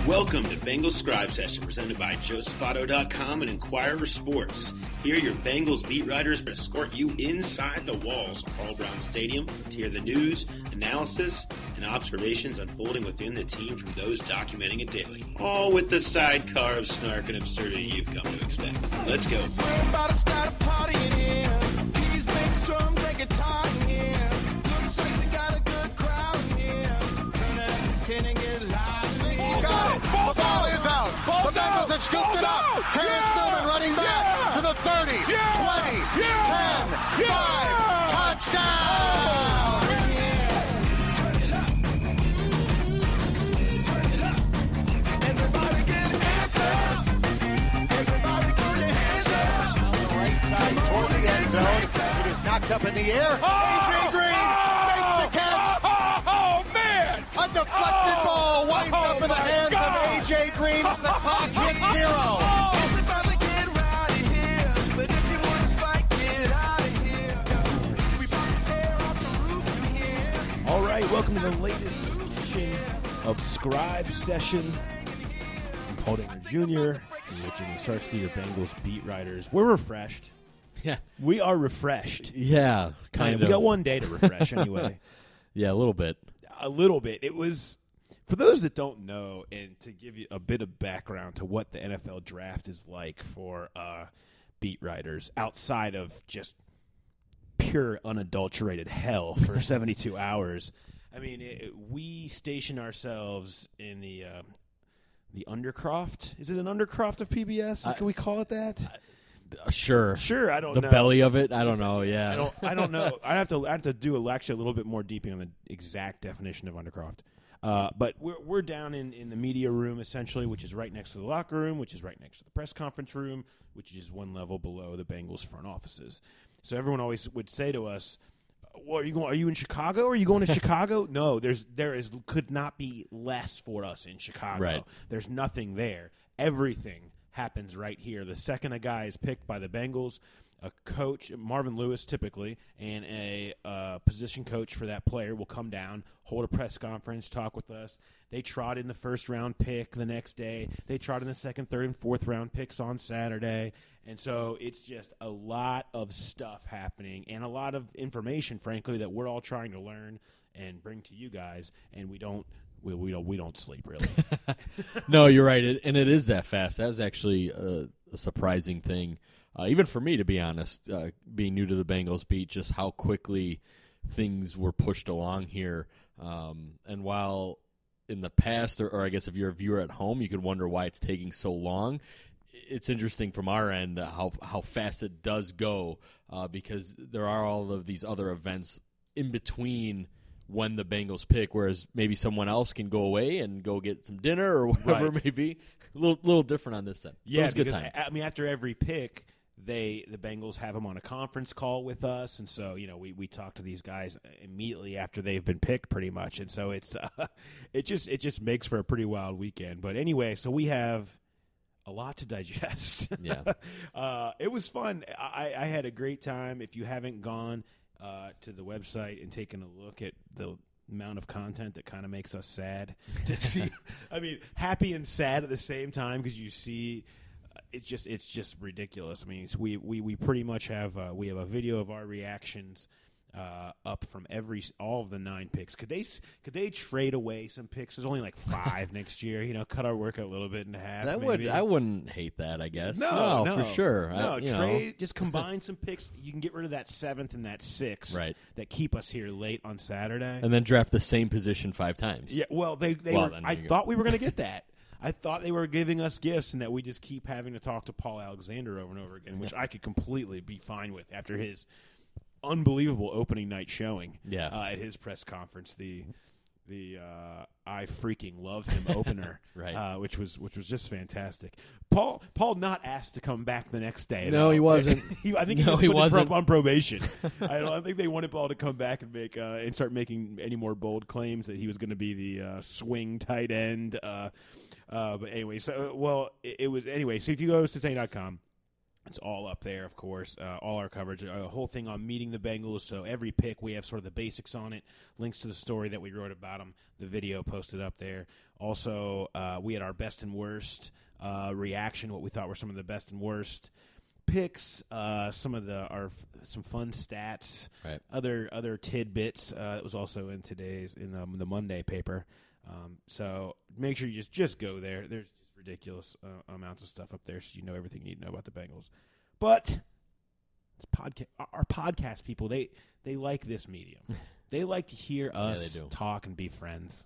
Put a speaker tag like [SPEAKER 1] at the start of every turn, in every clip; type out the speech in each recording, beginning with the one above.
[SPEAKER 1] Welcome to Bengals Scribe Session, presented by JosephAuto.com and Inquirer Sports. Here, your Bengals beat writers escort you inside the walls of Carl Brown Stadium to hear the news, analysis, and observations unfolding within the team from those documenting it daily. All with the sidecar of snark and absurdity you've come to expect. Let's go.
[SPEAKER 2] We're about to start a party in here. Keys, bass, drums, and guitar in here. Looks like we got a good crowd in here. Turn it up to 10 and get live in here.
[SPEAKER 3] Got it. The ball is out. The Bengals have scooped it up. Terrence Newman running back to the 30, 20, 10, 5. Touchdown.
[SPEAKER 2] Turn it up. Turn it up. Everybody get hands up. Everybody put your hands up.
[SPEAKER 3] On the right side toward the end zone. It is knocked up in the air. A.J. Green makes the catch.
[SPEAKER 4] Oh, man!
[SPEAKER 3] A deflected ball winds up in the hands of A.J. Green as the clock hits 0.
[SPEAKER 2] It's about to get right in here. But if you want to fight, get out of here. We about to tear off the roof in here.
[SPEAKER 5] All right, welcome to the latest edition of Scribe Session. I'm Paul Dehner Jr. and with Jimmy Sarsky, your Bengals beat writers. We're refreshed.
[SPEAKER 4] Yeah.
[SPEAKER 5] We are refreshed.
[SPEAKER 4] Yeah, kind of.
[SPEAKER 5] We got one day to refresh anyway.
[SPEAKER 4] Yeah, a little bit.
[SPEAKER 5] A little bit. It was, for those that don't know, and to give you a bit of background to what the NFL draft is like for beat writers, outside of just pure unadulterated hell for 72 hours. I mean, we station ourselves in the Undercroft. Is it an Undercroft of PBS? Can we call it that?
[SPEAKER 4] Sure.
[SPEAKER 5] Sure, I don't
[SPEAKER 4] The
[SPEAKER 5] know.
[SPEAKER 4] belly of it? I don't know, yeah.
[SPEAKER 5] I don't know. I have to do actually a little bit more deeping on the exact definition of Undercroft. But we're down in the media room, essentially, which is right next to the locker room, which is right next to the press conference room, which is one level below the Bengals front offices. So everyone always would say to us, well, are you in Chicago? Are you going to Chicago? No, could not be less for us in Chicago.
[SPEAKER 4] Right.
[SPEAKER 5] There's nothing there. Everything happens right here. The second a guy is picked by the Bengals, a coach, Marvin Lewis typically, and a position coach for that player will come down, hold a press conference, talk with us. They trot in the first-round pick the next day. They trot in the second, third, and fourth-round picks on Saturday. And so it's just a lot of stuff happening and a lot of information, frankly, that we're all trying to learn and bring to you guys, and we don't sleep, really.
[SPEAKER 4] No, you're right, and it is that fast. That was actually a surprising thing, even for me, to be honest, being new to the Bengals beat, just how quickly things were pushed along here. And while in the past, or I guess if you're a viewer at home, you could wonder why it's taking so long, it's interesting from our end how fast it does go, because there are all of these other events in between when the Bengals pick, whereas maybe someone else can go away and go get some dinner or whatever it may be. A little different on this end.
[SPEAKER 5] Yeah,
[SPEAKER 4] it was a good
[SPEAKER 5] because,
[SPEAKER 4] time.
[SPEAKER 5] I mean, after every pick, the Bengals have them on a conference call with us, and so we talk to these guys immediately after they've been picked, pretty much, and so it's it just makes for a pretty wild weekend. But anyway, so we have a lot to digest.
[SPEAKER 4] Yeah,
[SPEAKER 5] it was fun. I had a great time. If you haven't gone to the website and taken a look at the amount of content, that kind of makes us sad to see. I mean, happy and sad at the same time, because you see, it's just ridiculous. I mean, we pretty much have we have a video of our reactions up from all of the 9 picks. Could they trade away some picks? There's only like 5 next year. Cut our work a little bit in half.
[SPEAKER 4] I wouldn't hate that. I guess
[SPEAKER 5] no,
[SPEAKER 4] for sure.
[SPEAKER 5] No, trade. Just combine some picks. You can get rid of that 7th and that 6th,
[SPEAKER 4] right,
[SPEAKER 5] that keep us here late on Saturday,
[SPEAKER 4] and then draft the same position 5 times.
[SPEAKER 5] Yeah, well, I thought we were going to get that. I thought they were giving us gifts, and that we just keep having to talk to Paul Alexander over and over again, which I could completely be fine with after his unbelievable opening night showing at his press conference. The I freaking love him opener,
[SPEAKER 4] right?
[SPEAKER 5] Which was just fantastic. Paul not asked to come back the next day.
[SPEAKER 4] No, he wasn't.
[SPEAKER 5] I think he wasn't on probation. I don't think they wanted Paul to come back and make and start making any more bold claims that he was going to be the swing tight end. But anyway, so it was anyway. So if you go to Cincinnati.com, It's all up there, of course, all our coverage, a whole thing on meeting the Bengals. So every pick, we have sort of the basics on it, links to the story that we wrote about them, the video posted up there. Also, we had our best and worst reaction, what we thought were some of the best and worst picks, some fun stats,
[SPEAKER 4] right.
[SPEAKER 5] other tidbits that was also in the Monday paper. So make sure you just go there. There's just ridiculous amounts of stuff up there, so you know everything you need to know about the Bengals. But our podcast people, they like this medium. They like to hear us talk and be friends.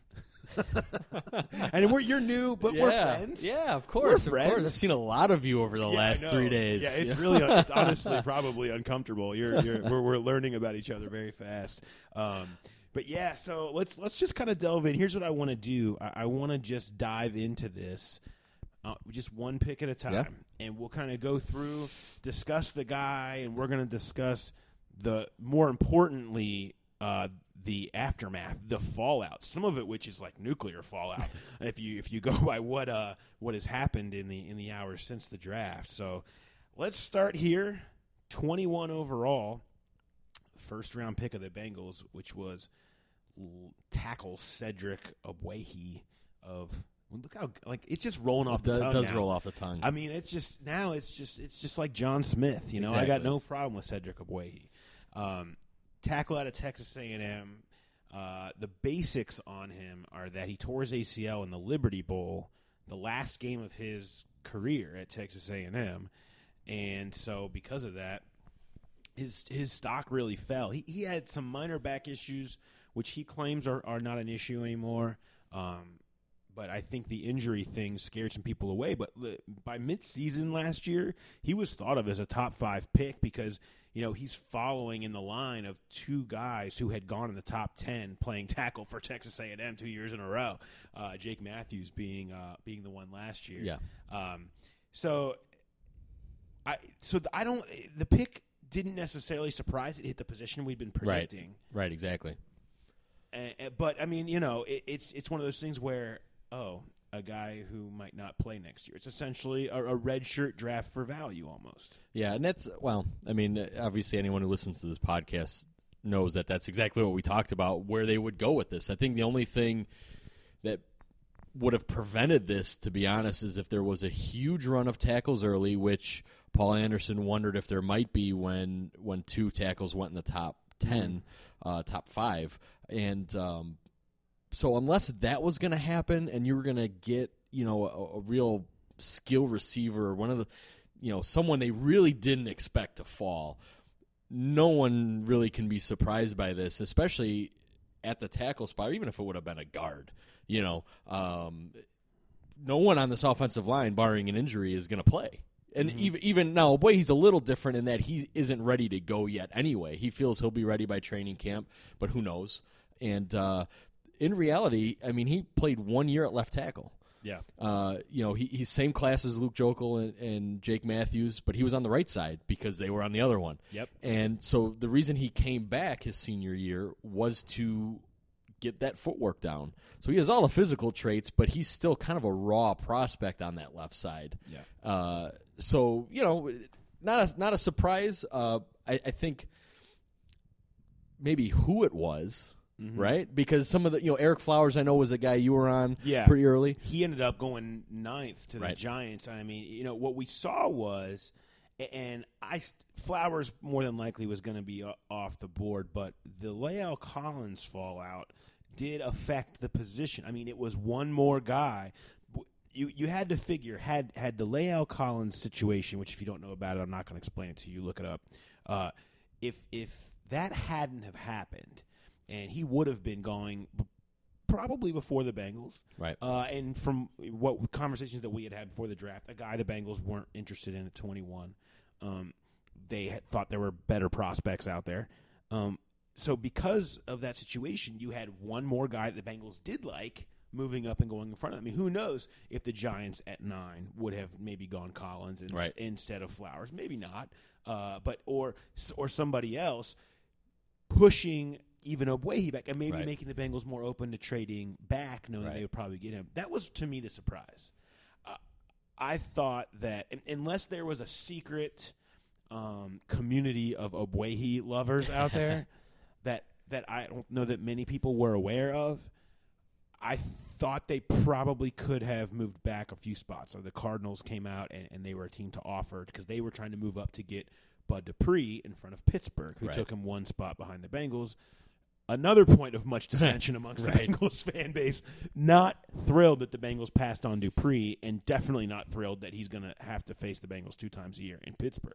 [SPEAKER 5] And you're new, but we're friends.
[SPEAKER 4] Yeah, of course.
[SPEAKER 5] We're friends.
[SPEAKER 4] Of course. I've seen a lot of you over the last 3 days.
[SPEAKER 5] Yeah, it's really, it's honestly probably uncomfortable. We're learning about each other very fast. But yeah, so let's just kind of delve in. Here's what I want to do. I want to just dive into this, just one pick at a time, and we'll kind of go through, discuss the guy, and we're going to discuss more importantly, the aftermath, the fallout. Some of it, which is like nuclear fallout, if you go by what has happened in the hours since the draft. So let's start here. 21 overall. First round pick of the Bengals, which was tackle Cedric Ogbuehi look how it's just rolling off the tongue.
[SPEAKER 4] It does
[SPEAKER 5] now.
[SPEAKER 4] roll off the tongue.
[SPEAKER 5] I mean, it's just like John Smith. You know,
[SPEAKER 4] Exactly.
[SPEAKER 5] I got no problem with Cedric Ogbuehi. Tackle out of Texas A&M. The basics on him are that he tore his ACL in the Liberty Bowl, the last game of his career at Texas A&M, and so because of that, his stock really fell. He had some minor back issues, which he claims are not an issue anymore. But I think the injury thing scared some people away. But by midseason last year, he was thought of as a top 5 pick because, you know, he's following in the line of 2 guys who had gone in the top 10 playing tackle for Texas A&M 2 years in a row. Jake Matthews being the one last year.
[SPEAKER 4] Yeah.
[SPEAKER 5] The pick didn't necessarily surprise. It hit the position we'd been predicting.
[SPEAKER 4] Right, exactly.
[SPEAKER 5] But I mean, you know, it's one of those things where a guy who might not play next year. It's essentially a red shirt draft for value almost.
[SPEAKER 4] Yeah, and obviously anyone who listens to this podcast knows that that's exactly what we talked about, where they would go with this. I think the only thing that would have prevented this, to be honest, is if there was a huge run of tackles early, which Paul Anderson wondered if there might be when 2 tackles went in the top 10, top 5. And so unless that was going to happen and you were going to get, you know, a real skill receiver, one of the, you know, someone they really didn't expect to fall, no one really can be surprised by this, especially at the tackle spot, or even if it would have been a guard. You know, no one on this offensive line, barring an injury, is going to play. And even now, boy, he's a little different in that he isn't ready to go yet anyway. He feels he'll be ready by training camp, but who knows? And in reality, I mean, he played 1 year at left tackle.
[SPEAKER 5] Yeah.
[SPEAKER 4] You know, he's same class as Luke Jokel and Jake Matthews, but he was on the right side because they were on the other one.
[SPEAKER 5] Yep.
[SPEAKER 4] And so the reason he came back his senior year was to get that footwork down. So he has all the physical traits, but he's still kind of a raw prospect on that left side.
[SPEAKER 5] Yeah.
[SPEAKER 4] So, you know, not a surprise. I think maybe who it was, right? Because some of the, you know, Eric Flowers, I know, was a guy you were on pretty early.
[SPEAKER 5] He ended up going 9th to the Giants. I mean, you know, what we saw was, and Flowers more than likely was going to be off the board, but the La'el Collins fallout did affect the position. I mean, it was one more guy. You had to figure, had the La'el Collins situation, which if you don't know about it, I'm not going to explain it to you, look it up. If that hadn't have happened, and he would have been going probably before the Bengals.
[SPEAKER 4] Right.
[SPEAKER 5] And from what conversations that we had before the draft, a guy the Bengals weren't interested in at 21. They thought there were better prospects out there. So because of that situation, you had one more guy that the Bengals did like moving up and going in front of them. I mean, who knows if the Giants at 9 would have maybe gone Collins instead of Flowers. Maybe not. But or somebody else pushing even Ogbuehi back and maybe making the Bengals more open to trading back, knowing they would probably get him. That was, to me, the surprise. I thought that unless there was a secret community of Ogbuehi lovers out there that I don't know that many people were aware of, I thought they probably could have moved back a few spots. So the Cardinals came out and they were a team to offer because they were trying to move up to get Bud Dupree in front of Pittsburgh, who took him one spot behind the Bengals. Another point of much dissension amongst the Bengals fan base. Not thrilled that the Bengals passed on Dupree, and definitely not thrilled that he's going to have to face the Bengals 2 times a year in Pittsburgh.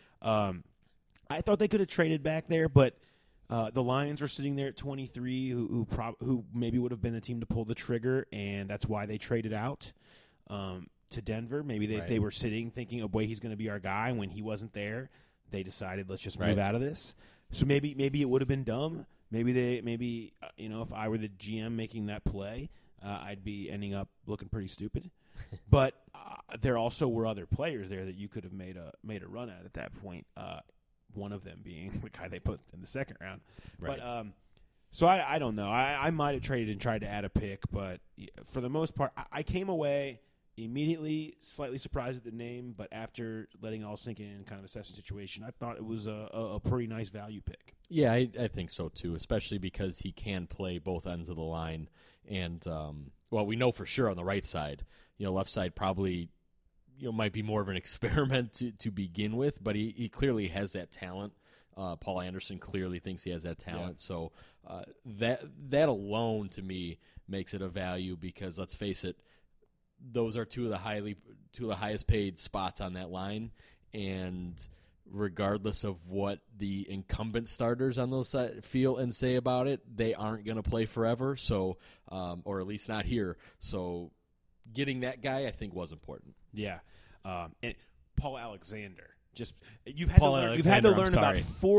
[SPEAKER 5] I thought they could have traded back there, but the Lions were sitting there at 23, who maybe would have been the team to pull the trigger, and that's why they traded out to Denver. Maybe they were sitting thinking, he's going to be our guy, and when he wasn't there, they decided, let's just move out of this. So maybe it would have been dumb. Maybe if I were the GM making that play, I'd be ending up looking pretty stupid. But there also were other players there that you could have made a run at that point. One of them being the guy they put in the second round.
[SPEAKER 4] Right.
[SPEAKER 5] But so I don't know. I might have traded and tried to add a pick, but for the most part, I came away immediately slightly surprised at the name, but after letting it all sink in and kind of assess the situation, I thought it was a pretty nice value pick.
[SPEAKER 4] Yeah, I think so too, especially because he can play both ends of the line. And, we know for sure on the right side, left side probably might be more of an experiment to begin with, but he clearly has that talent. Paul Anderson clearly thinks he has that talent. Yeah. So that alone to me makes it a value because, let's face it, those are two of the highest paid spots on that line, and regardless of what the incumbent starters on those feel and say about it, they aren't going to play forever. So, or at least not here. So, getting that guy I think was important.
[SPEAKER 5] Yeah, and Paul Alexander. You've had to learn about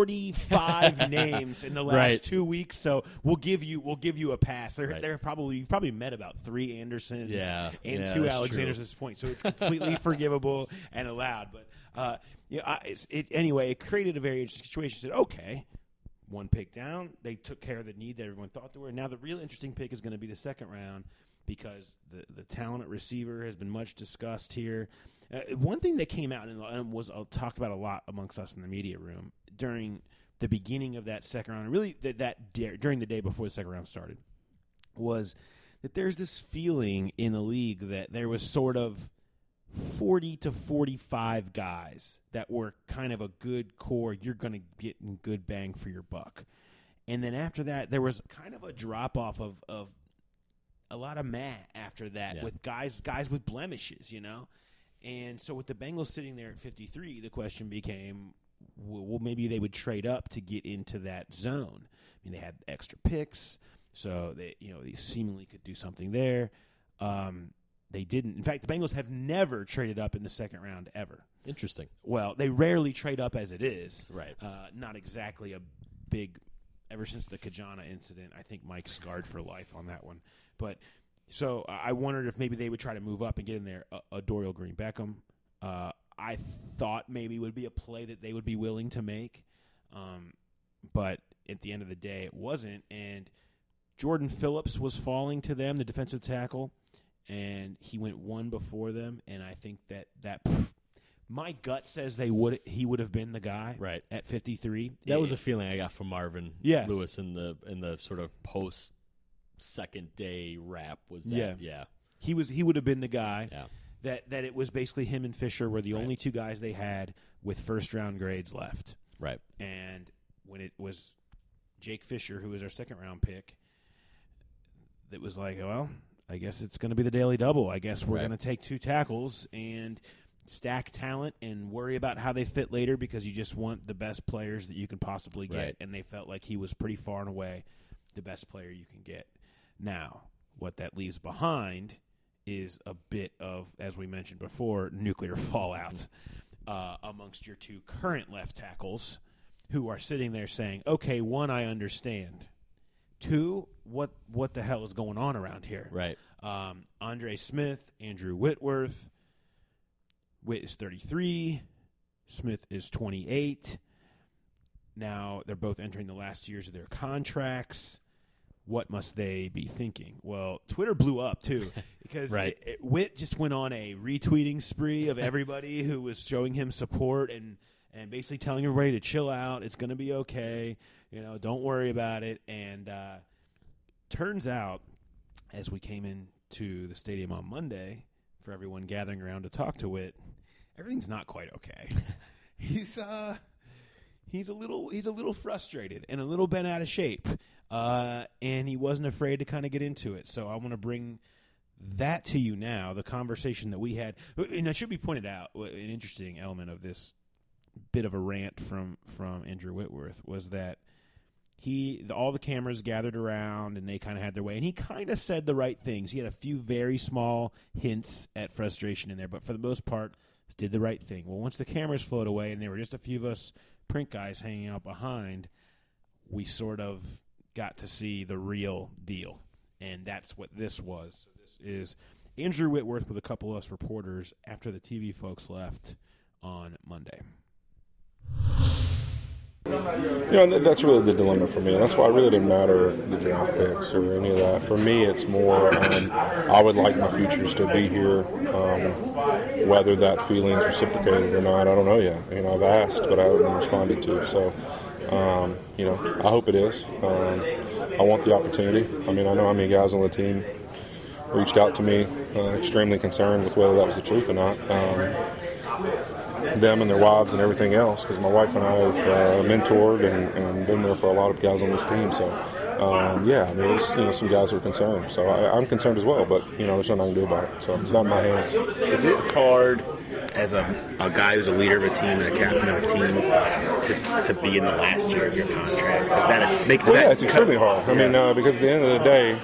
[SPEAKER 5] 45 names in the last 2 weeks, so we'll give you a pass. You've probably met about 3 Andersons and 2 Alexanders at this point, so it's completely forgivable and allowed. But anyway, it created a very interesting situation. Said, okay, 1 pick down, they took care of the need that everyone thought they were. Now the real interesting pick is going to be the second round because the talent at receiver has been much discussed here. One thing that came out and was talked about a lot amongst us in the media room during the beginning of that second round, and really during the day before the second round started, was that there's this feeling in the league that there was sort of 40 to 45 guys that were kind of a good core. You're going to get good bang for your buck. And then after that, there was kind of a drop-off of a lot of after that with guys with blemishes, And so with the Bengals sitting there at 53, the question became, well, maybe they would trade up to get into that zone. I mean, they had extra picks, so they seemingly could do something there. They didn't. In fact, the Bengals have never traded up in the second round ever.
[SPEAKER 4] Interesting.
[SPEAKER 5] Well, they rarely trade up as it is.
[SPEAKER 4] Right.
[SPEAKER 5] Not exactly a big. Ever since the Kajana incident, I think Mike's scarred for life on that one. But so I wondered if maybe they would try to move up and get in there a Dorial Green Beckham. I thought maybe it would be a play that they would be willing to make. But at the end of the day, it wasn't. And Jordan Phillips was falling to them, the defensive tackle, and he went one before them. And I think that my gut says he would have been the guy at 53.
[SPEAKER 4] That was a feeling I got from Marvin Lewis in the sort of post second day wrap. Was that he would have been the guy. Yeah. That it was basically him and Fisher were the only 2 guys they had with first round grades left. Right.
[SPEAKER 5] And when it was Jake Fisher, who was our second round pick, it was like, well, I guess it's going to be the daily double. I guess we're going to take 2 tackles and stack talent and worry about how they fit later because you just want the best players that you can possibly get. Right. And they felt like he was pretty far and away the best player you can get. Now, what that leaves behind is a bit of, as we mentioned before, nuclear fallout amongst your 2 current left tackles who are sitting there saying, okay, 1, I understand. 2, what the hell is going on around here?
[SPEAKER 4] Right.
[SPEAKER 5] Andre Smith, Andrew Whitworth. Witt is 33. Smith is 28. Now they're both entering the last years of their contracts. what must they be thinking? Well, Twitter blew up, too, because
[SPEAKER 4] Right.
[SPEAKER 5] Witt just went on a retweeting spree of everybody who was showing him support and basically telling everybody to chill out. It's going to be okay. Don't worry about it. And turns out, as we came into the stadium on Monday, for everyone gathering around to talk to Witt, everything's not quite okay. He's a little frustrated and a little bent out of shape. And he wasn't afraid to kind of get into it. So I want to bring that to you now, the conversation that we had. And it should be pointed out, an interesting element of this bit of a rant from Andrew Whitworth was that all the cameras gathered around and they kind of had their way. And he kind of said the right things. He had a few very small hints at frustration in there, but for the most part, did the right thing. Well, once the cameras flowed away and there were just a few of us print guys hanging out behind, we sort of got to see the real deal, and that's what this was. So this is Andrew Whitworth with a couple of us reporters after the TV folks left on Monday.
[SPEAKER 6] That's really the dilemma for me. That's why it really didn't matter the draft picks or any of that. For me, it's more I would like my futures to be here. Whether that feeling's reciprocated or not, I don't know yet. I've asked, but I haven't responded to. So, I hope it is. I want the opportunity. I know how many guys on the team reached out to me, extremely concerned with whether that was the truth or not. Them and their wives and everything else, because my wife and I have mentored and been there for a lot of guys on this team. So, there's some guys who are concerned. So I'm concerned as well, but there's nothing I can do about it. So it's not in my hands.
[SPEAKER 1] Is it hard as a guy who's a leader of a team and a captain of a team to be in the last year of your contract?
[SPEAKER 6] It's extremely hard. Because at the end of the day,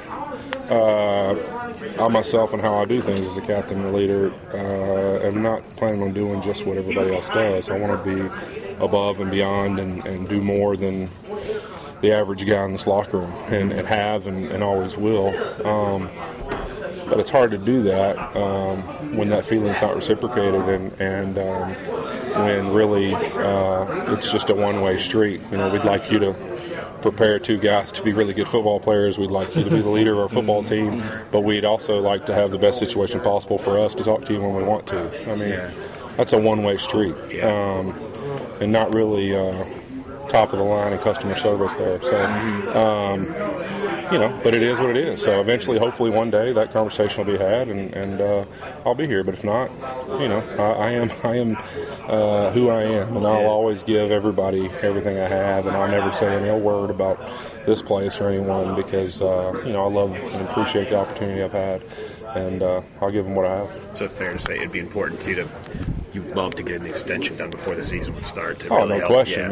[SPEAKER 6] I myself and how I do things as a captain and leader am not planning on doing just what everybody else does. I want to be above and beyond and do more than the average guy in this locker room and have and always will. But it's hard to do that when that feeling's not reciprocated and when really it's just a one-way street. We'd like you to prepare two guys to be really good football players. We'd like you to be the leader of our football team, but we'd also like to have the best situation possible for us to talk to you when we want to. That's a one-way street, and not really top of the line in customer service there. So, but it is what it is. So eventually, hopefully one day that conversation will be had and I'll be here. But if not, I am who I am, and I'll always give everybody everything I have, and I'll never say any ill word about this place or anyone because, I love and appreciate the opportunity I've had, and I'll give them what I have.
[SPEAKER 1] So it's fair to say it'd be important to you you'd love to get an extension done before the season would start.
[SPEAKER 6] No question.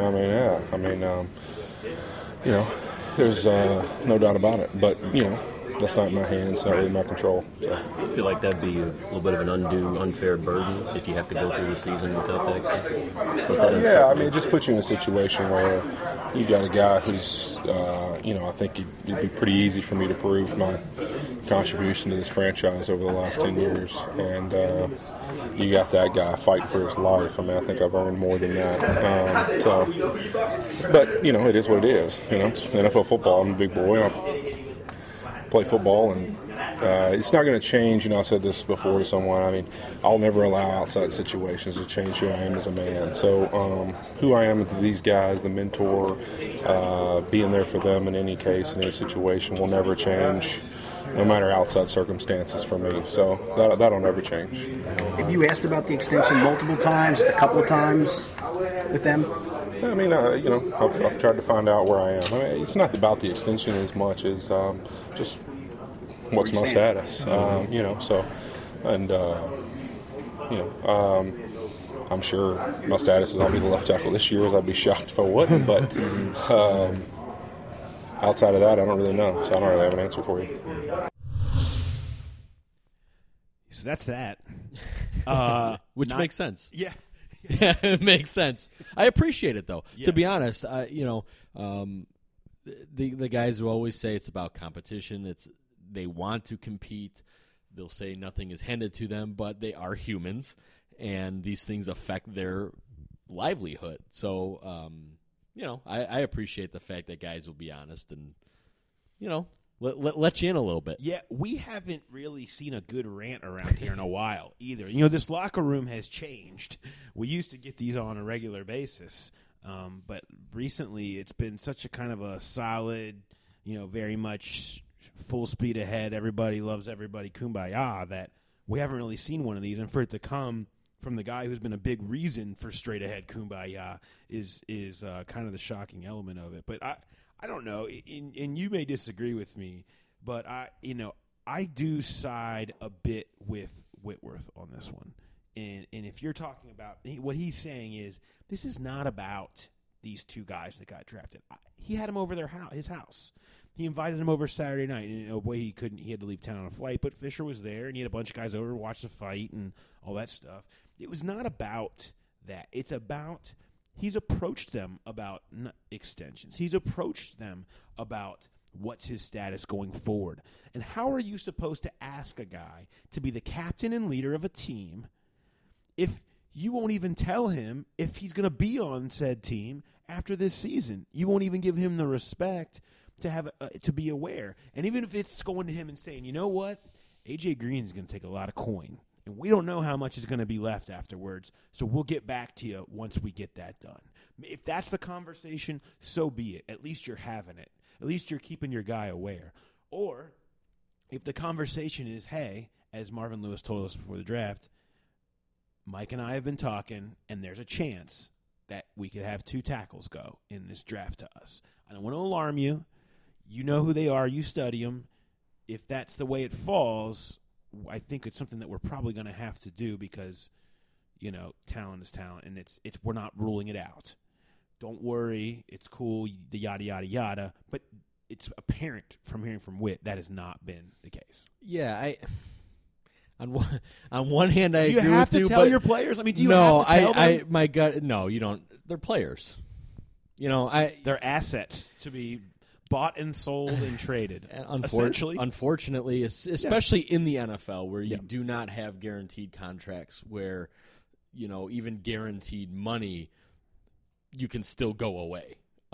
[SPEAKER 6] There's no doubt about it. But, that's not in my hands, not really in my control. So.
[SPEAKER 7] I feel like that'd be a little bit of an undue, unfair burden if you have to go through the season without that extension.
[SPEAKER 6] It just puts you in a situation where you got a guy who's, I think it'd be pretty easy for me to prove my contribution to this franchise over the last 10 years. And you got that guy fighting for his life. I think I've earned more than that. But, it is what it is. It's NFL football. I'm a big boy. I play football, and it's not going to change. I said this before to someone. I'll never allow outside situations to change who I am as a man. So who I am to these guys, the mentor, being there for them in any case, in any situation, will never change, no matter outside circumstances for me. So that'll never change.
[SPEAKER 8] Have you asked about the extension multiple times, a couple of times with them?
[SPEAKER 6] I've tried to find out where I am. It's not about the extension as much as just what's my status, I'm sure my status is I'll be the left tackle this year, as I'd be shocked if I wasn't, but outside of that, I don't really know, so I don't really have an answer for you.
[SPEAKER 5] So that's that.
[SPEAKER 4] Which makes sense.
[SPEAKER 5] Yeah.
[SPEAKER 4] Yeah, it makes sense. I appreciate it, though.
[SPEAKER 5] Yeah.
[SPEAKER 4] To be honest, the guys who always say it's about competition. They want to compete. They'll say nothing is handed to them, but they are humans, and these things affect their livelihood. So, I appreciate the fact that guys will be honest and let you in a little bit.
[SPEAKER 5] Yeah, we haven't really seen a good rant around here in a while either. This locker room has changed. We used to get these on a regular basis, but recently it's been such a kind of a solid, very much full speed ahead, everybody loves everybody, kumbaya, that we haven't really seen one of these. And for it to come from the guy who's been a big reason for straight ahead kumbaya is kind of the shocking element of it. But I don't know, and you may disagree with me, but I do side a bit with Whitworth on this one. And if you're talking about what he's saying is this is not about these two guys that got drafted. He had them over his house. He invited them over Saturday night, and he had to leave town on a flight, but Fisher was there, and he had a bunch of guys over to watch the fight and all that stuff. It was not about that. It's about he's approached them about extensions. He's approached them about what's his status going forward. And how are you supposed to ask a guy to be the captain and leader of a team if you won't even tell him if he's going to be on said team after this season? You won't even give him the respect to be aware. And even if it's going to him and saying, you know what, A.J. Green is going to take a lot of coin, and we don't know how much is going to be left afterwards, so we'll get back to you once we get that done. If that's the conversation, so be it. At least you're having it. At least you're keeping your guy aware. Or if the conversation is, hey, as Marvin Lewis told us before the draft, Mike and I have been talking, and there's a chance that we could have 2 tackles go in this draft to us. I don't want to alarm you. You know who they are. You study them. If that's the way it falls, I think it's something that we're probably going to have to do because, talent is talent, and it's we're not ruling it out. Don't worry, it's cool, the yada, yada, yada. But it's apparent from hearing from Witt that has not been the case.
[SPEAKER 4] Yeah, on one hand, I agree with you.
[SPEAKER 5] Do you have to tell your players? I mean, do you have to tell them?
[SPEAKER 4] My gut, no, you don't. They're players.
[SPEAKER 5] They're assets to be bought and sold and traded, essentially.
[SPEAKER 4] Unfortunately, especially in the NFL where you do not have guaranteed contracts where, even guaranteed money, you can still go away.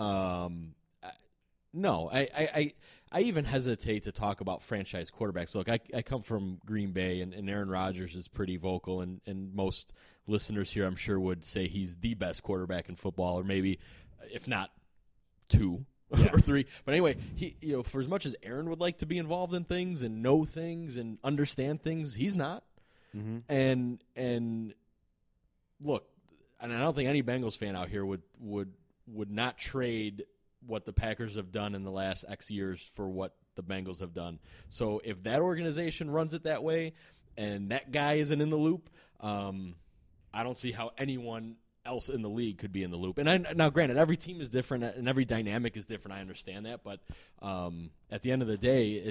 [SPEAKER 4] No, I even hesitate to talk about franchise quarterbacks. Look, I come from Green Bay, and Aaron Rodgers is pretty vocal, and most listeners here, I'm sure, would say he's the best quarterback in football, or maybe, if not 2 or 3. But anyway, he, for as much as Aaron would like to be involved in things and know things and understand things, he's not. Mm-hmm. And look, and I don't think any Bengals fan out here would not trade what the Packers have done in the last X years for what the Bengals have done. So if that organization runs it that way and that guy isn't in the loop, I don't see how anyone else in the league could be in the loop. And now, granted, every team is different and every dynamic is different. I understand that. But at the end of the day,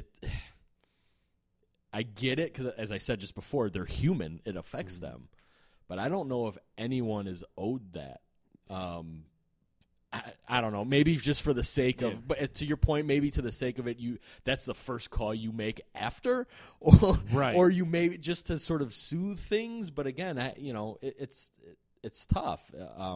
[SPEAKER 4] I get it because, as I said just before, they're human. It affects them. But I don't know if anyone is owed that. I don't know. Maybe just for the sake of, but to your point, maybe to the sake of it, that's the first call you make after, or
[SPEAKER 5] right,
[SPEAKER 4] or you may just to sort of soothe things. But again, it's tough.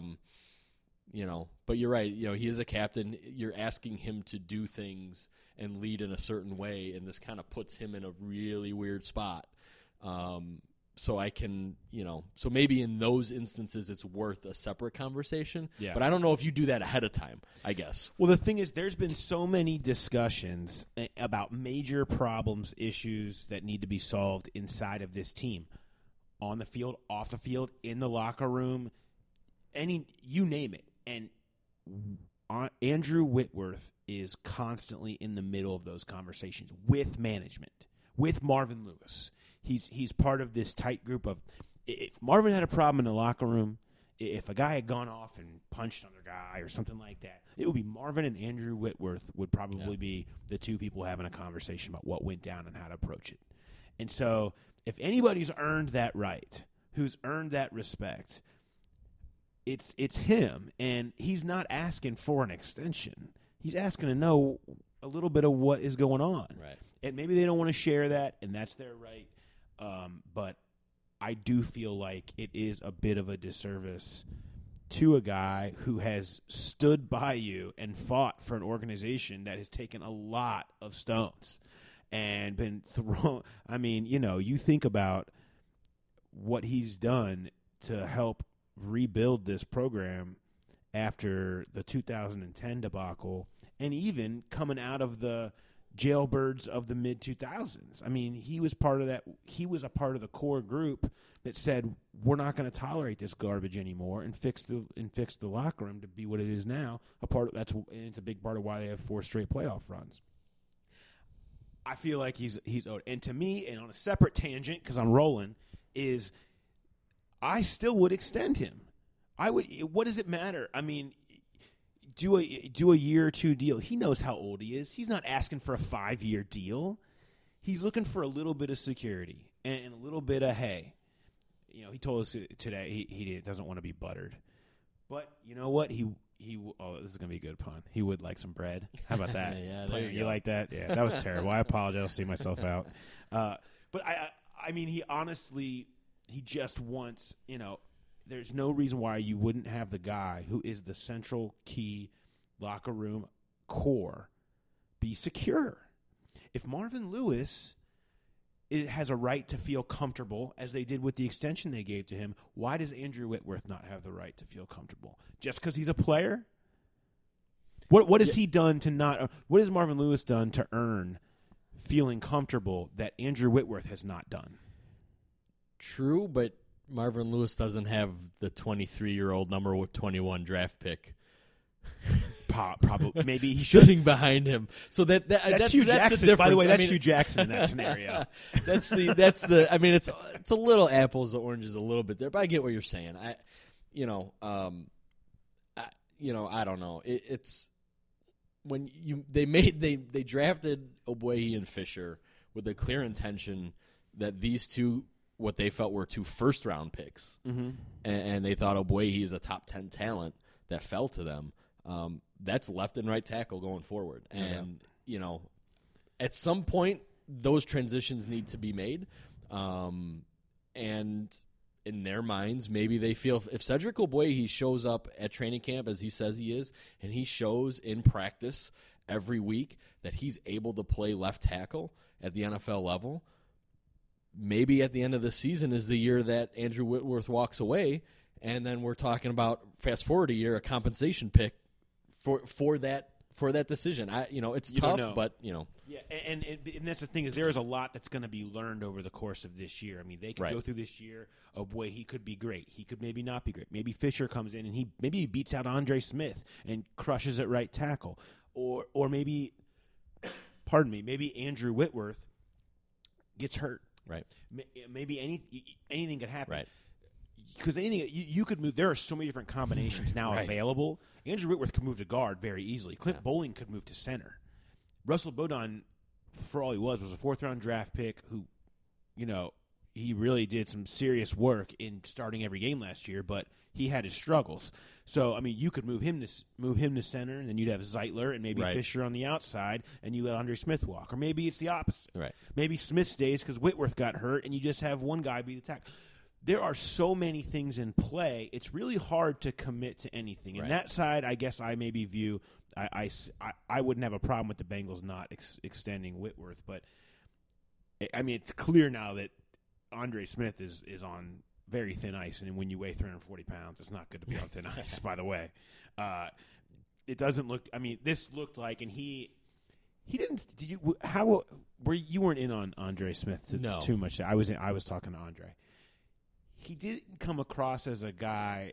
[SPEAKER 4] But you're right. He is a captain. You're asking him to do things and lead in a certain way, and this kind of puts him in a really weird spot. So I can, so maybe in those instances it's worth a separate conversation. Yeah. But I don't know if you do that ahead of time, I guess.
[SPEAKER 5] Well, the thing is, there's been so many discussions about major problems, issues that need to be solved inside of this team. On the field, off the field, in the locker room, you name it. And Andrew Whitworth is constantly in the middle of those conversations with management, with Marvin Lewis. He's part of this tight group of, if Marvin had a problem in the locker room, if a guy had gone off and punched another guy or something like that, it would be Marvin and Andrew Whitworth would probably be the 2 people having a conversation about what went down and how to approach it. And so if anybody's earned that right, who's earned that respect, it's him. And he's not asking for an extension. He's asking to know a little bit of what is going on.
[SPEAKER 4] Right.
[SPEAKER 5] And maybe they don't want to share that, and that's their right. But I do feel like it is a bit of a disservice to a guy who has stood by you and fought for an organization that has taken a lot of stones and been thrown. I mean, you think about what he's done to help rebuild this program after the 2010 debacle, and even coming out of the jailbirds of the mid-2000s. I mean, he was part of that. He was a part of the core group that said, we're not going to tolerate this garbage anymore, and fix the locker room to be what it is now. And it's a big part of why they have 4 straight playoff runs. I feel like he's owed. And to me, and on a separate tangent, because I'm rolling, is I still would extend him. I would. What does it matter? I mean, do a year or 2 deal. He knows how old he is. He's not asking for a 5-year deal. He's looking for a little bit of security and a little bit of hey. He told us today he doesn't want to be buttered. But you know what? This is gonna be a good pun. He would like some bread. How about that?
[SPEAKER 4] Yeah, there you go.
[SPEAKER 5] like that? Yeah, that was terrible. I apologize. I'll see myself out. But I mean, he just wants. There's no reason why you wouldn't have the guy who is the central key locker room core be secure. If Marvin Lewis has a right to feel comfortable, as they did with the extension they gave to him, why does Andrew Whitworth not have the right to feel comfortable? Just because he's a player? What has he done to not? What has Marvin Lewis done to earn feeling comfortable that Andrew Whitworth has not done?
[SPEAKER 4] True, but Marvin Lewis doesn't have the 23-year-old number 21 draft pick.
[SPEAKER 5] Probably, maybe he's
[SPEAKER 4] sitting behind him. So that's
[SPEAKER 5] Hugh
[SPEAKER 4] that's
[SPEAKER 5] Jackson.
[SPEAKER 4] the difference.
[SPEAKER 5] By the way, that's
[SPEAKER 4] I mean,
[SPEAKER 5] Hugh Jackson in that scenario.
[SPEAKER 4] that's the. I mean, it's a little apples to oranges, a little bit there, but I get what you're saying. I don't know. It's when they drafted Ogbuehi and Fisher with the clear intention that these two, what they felt were 2 first-round picks, and they thought Ogbuehi is a top 10 talent that fell to them. That's left and right tackle going forward. And, at some point, those transitions need to be made. And in their minds, maybe they feel if Cedric Ogbuehi shows up at training camp as he says he is, and he shows in practice every week that he's able to play left tackle at the NFL level, maybe at the end of the season is the year that Andrew Whitworth walks away, and then we're talking about, fast forward a year, a compensation pick for that decision. It's tough, but
[SPEAKER 5] Yeah, and that's the thing is there is a lot that's going to be learned over the course of this year. I mean, they could go through this year. Oh boy, he could be great. He could maybe not be great. Maybe Fisher comes in and he beats out Andre Smith and crushes at right tackle, or maybe, pardon me, maybe Andrew Whitworth gets hurt.
[SPEAKER 4] Right.
[SPEAKER 5] Maybe anything could happen.
[SPEAKER 4] Right.
[SPEAKER 5] Because anything you could move. There are so many different combinations now available. Andrew Whitworth could move to guard very easily. Clint Bowling could move to center. Russell Bodon, for all he was a 4th-round draft pick who, he really did some serious work in starting every game last year, but he had his struggles. So, I mean, you could move him to center, and then you'd have Zeitler and maybe Fisher on the outside, and you let Andre Smith walk. Or maybe it's the opposite.
[SPEAKER 4] Right.
[SPEAKER 5] Maybe Smith stays because Whitworth got hurt, and you just have one guy be the tackle. There are so many things in play. It's really hard to commit to anything. And that side, I guess I maybe view I wouldn't have a problem with the Bengals not extending Whitworth. But, I mean, it's clear now that Andre Smith is on very thin ice. And when you weigh 340 pounds, it's not good to be on thin ice, by the way. It doesn't look – I mean, this looked like – and he didn't – did you – how – you weren't in on Andre Smith too much. I was talking to Andre. He didn't come across as a guy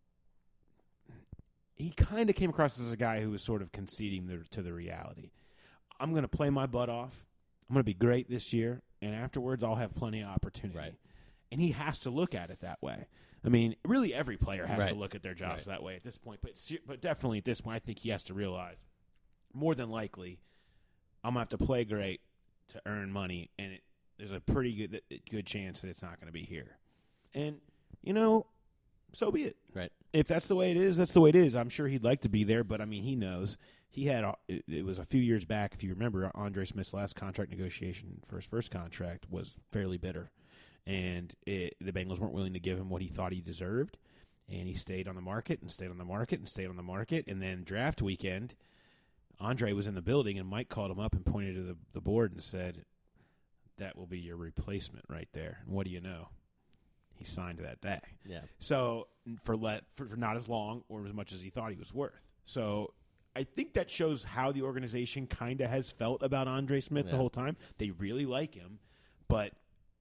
[SPEAKER 5] – he kind of came across as a guy who was sort of conceding to the reality. I'm going to play my butt off. I'm going to be great this year, and afterwards I'll have plenty of opportunity.
[SPEAKER 4] Right.
[SPEAKER 5] And he has to look at it that way. I mean, really every player has to look at their jobs that way at this point. But definitely at this point, I think he has to realize more than likely I'm going to have to play great to earn money, and there's a pretty good chance that it's not going to be here. And, so be it.
[SPEAKER 4] Right.
[SPEAKER 5] If that's the way it is, that's the way it is. I'm sure he'd like to be there, but, I mean, he knows. He had it was a few years back, if you remember, Andre Smith's last contract negotiation for his first contract was fairly bitter. And the Bengals weren't willing to give him what he thought he deserved. And he stayed on the market and stayed on the market and stayed on the market. And then draft weekend, Andre was in the building, and Mike called him up and pointed to the board and said, that will be your replacement right there. And what do you know? He signed that day.
[SPEAKER 4] Yeah.
[SPEAKER 5] So for not as long or as much as he thought he was worth. So I think that shows how the organization kind of has felt about Andre Smith the whole time. They really like him, but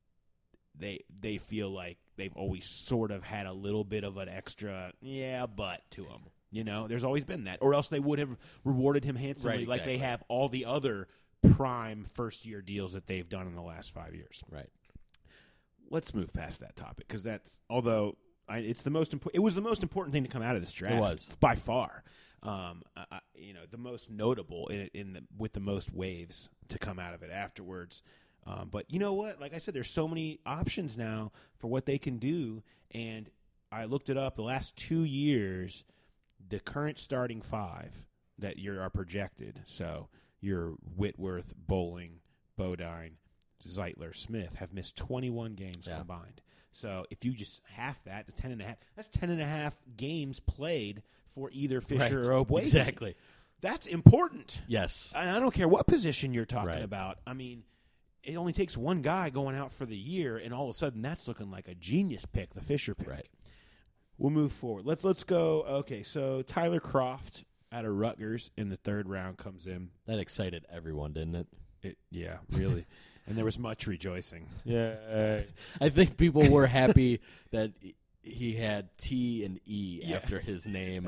[SPEAKER 5] they feel like they've always sort of had a little bit of an extra but to him. You know, there's always been that, or else they would have rewarded him handsomely like they have all the other prime first-year deals that they've done in the last 5 years.
[SPEAKER 4] Right.
[SPEAKER 5] Let's move past that topic because it's the most important. It was the most important thing to come out of this draft.
[SPEAKER 4] It was
[SPEAKER 5] by far. The most notable with the most waves to come out of it afterwards. But you know what? Like I said, there's so many options now for what they can do, and I looked it up. The last 2 years, the current starting five that are projected. So your Whitworth, Bowling, Bodine, Zeitler, Smith have missed 21 games combined. So if you just half that to 10.5, that's 10.5 games played for either Fisher or Obway.
[SPEAKER 4] Exactly.
[SPEAKER 5] That's important.
[SPEAKER 4] Yes.
[SPEAKER 5] I don't care what position you're talking about. I mean, it only takes one guy going out for the year, and all of a sudden that's looking like a genius pick, the Fisher pick. Right. We'll move forward. Let's go. Okay, so Tyler Croft out of Rutgers in the third round comes in.
[SPEAKER 4] That excited everyone, didn't it?
[SPEAKER 5] Yeah, really. And there was much rejoicing. Yeah.
[SPEAKER 4] I think people were happy that he had T and E after his name.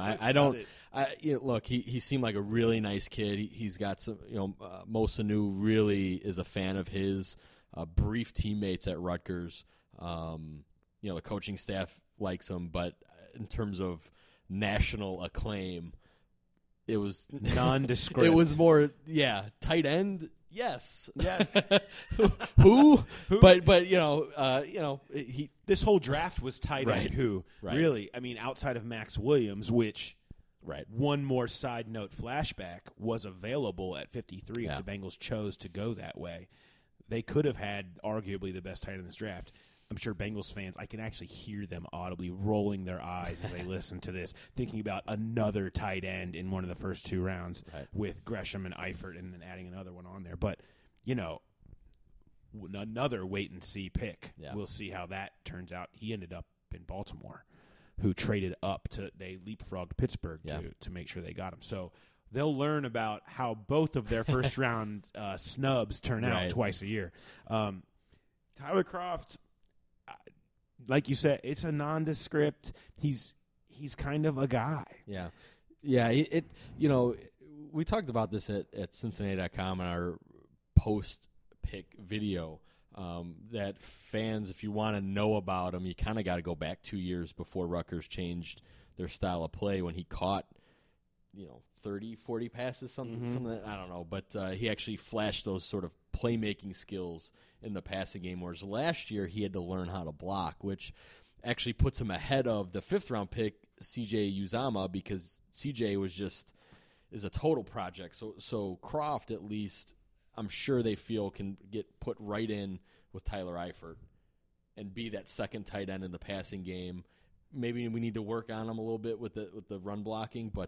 [SPEAKER 4] Look, he seemed like a really nice kid. He's got some, Mo Sanu really is a fan of his. Brief teammates at Rutgers. The coaching staff likes him, but in terms of national acclaim, it was
[SPEAKER 5] nondescript.
[SPEAKER 4] It was more, tight end. Yes. Who? But
[SPEAKER 5] this whole draft was tight end. Who?
[SPEAKER 4] Right.
[SPEAKER 5] Really? I mean, outside of Max Williams, which one more side note flashback was available at 53 if the Bengals chose to go that way. They could have had arguably the best tight end in this draft. I'm sure Bengals fans, I can actually hear them audibly rolling their eyes as they listen to this, thinking about another tight end in one of the first 2 rounds with Gresham and Eifert and then adding another one on there. But, another wait-and-see pick. Yeah. We'll see how that turns out. He ended up in Baltimore, who traded up they leapfrogged Pittsburgh to make sure they got him. So they'll learn about how both of their first-round snubs turn out twice a year. Tyler Croft, like you said, it's a nondescript. He's kind of a guy.
[SPEAKER 4] Yeah. We talked about this at Cincinnati.com in our post-pick video, that fans, if you want to know about him, you kind of got to go back 2 years before Rutgers changed their style of play when he caught, 30, 40 passes, something like that. I don't know. But he actually flashed those sort of playmaking skills in the passing game, whereas last year he had to learn how to block, which actually puts him ahead of the 5th-round pick, C.J. Uzama, because C.J. is a total project. So Croft, at least, I'm sure they feel can get put right in with Tyler Eifert and be that second tight end in the passing game. Maybe we need to work on him a little bit with the run blocking, but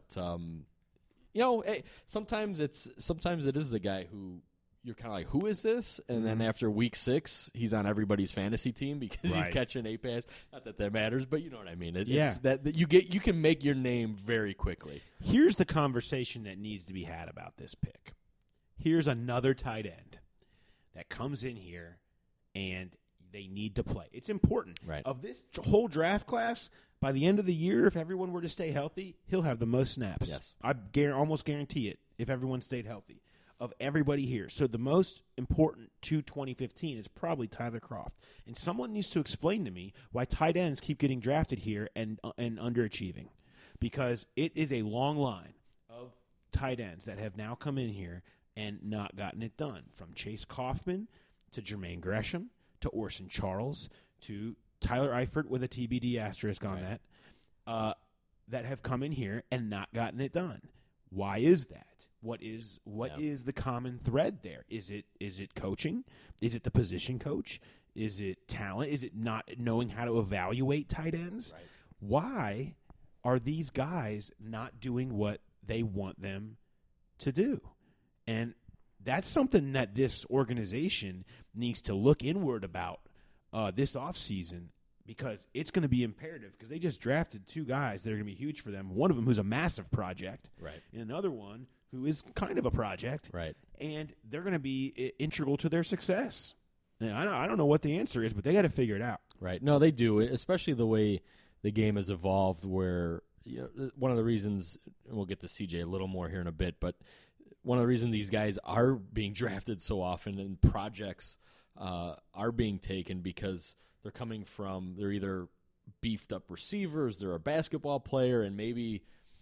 [SPEAKER 4] sometimes it is the guy who you're kind of like, who is this? And then after week 6, he's on everybody's fantasy team because he's catching 8 passes. Not that matters, but you know what I mean. It's that you can make your name very quickly.
[SPEAKER 5] Here's the conversation that needs to be had about this pick. Here's another tight end that comes in here and they need to play. It's important.
[SPEAKER 4] Right.
[SPEAKER 5] Of this whole draft class, by the end of the year, if everyone were to stay healthy, he'll have the most snaps.
[SPEAKER 4] Yes.
[SPEAKER 5] I almost guarantee it if everyone stayed healthy. Of everybody here. So the most important to 2015 is probably Tyler Croft. And someone needs to explain to me why tight ends keep getting drafted here and underachieving. Because it is a long line of tight ends that have now come in here and not gotten it done. From Chase Kaufman to Jermaine Gresham to Orson Charles to Tyler Eifert with a TBD asterisk on that have come in here and not gotten it done. Why is that? What is the common thread there? Is it coaching? Is it the position coach? Is it talent? Is it not knowing how to evaluate tight ends?
[SPEAKER 4] Right.
[SPEAKER 5] why are these guys not doing what they want them to do? And that's something that this organization needs to look inward about this offseason, because it's going to be imperative, because they just drafted 2 guys that are going to be huge for them. One of them who's a massive project,
[SPEAKER 4] right,
[SPEAKER 5] and another one who is kind of a project,
[SPEAKER 4] right,
[SPEAKER 5] and they're going to be integral to their success. And I don't know what the answer is, but they got to figure it out.
[SPEAKER 4] Right. No, they do, especially the way the game has evolved, where one of the reasons, and we'll get to CJ a little more here in a bit, but one of the reasons these guys are being drafted so often and projects are being taken, because they're either beefed up receivers, they're a basketball player, and maybe,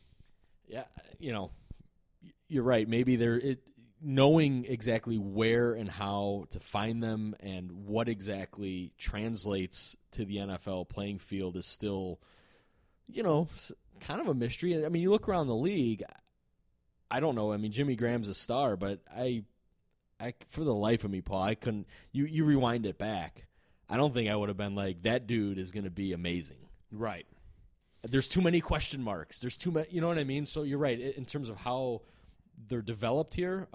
[SPEAKER 4] you're right, maybe knowing exactly where and how to find them and what exactly translates to the NFL playing field is still, kind of a mystery. I mean, you look around the league, I don't know. I mean, Jimmy Graham's a star, but I for the life of me, Paul, I couldn't. You rewind it back, I don't think I would have been like, that dude is going to be amazing.
[SPEAKER 5] Right.
[SPEAKER 4] There's too many question marks. There's too many. You know what I mean? So you're right in terms of how they're developed here.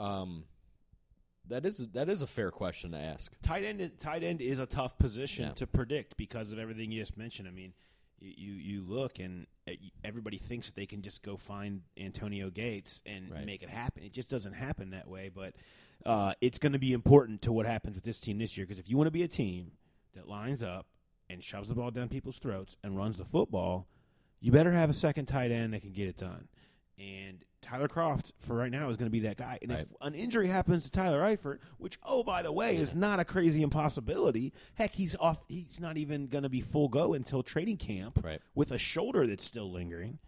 [SPEAKER 4] That is a fair question to ask.
[SPEAKER 5] Tight end is a tough position to predict because of everything you just mentioned. I mean, you look and everybody thinks that they can just go find Antonio Gates and make it happen. It just doesn't happen that way. But it's going to be important to what happens with this team this year, because if you want to be a team that lines up and shoves the ball down people's throats and runs the football, you better have a second tight end that can get it done. And Tyler Kroft, for right now, is going to be that guy. And if an injury happens to Tyler Eifert, which, oh, by the way, is not a crazy impossibility. Heck, he's off. He's not even going to be full go until training camp with a shoulder that's still lingering.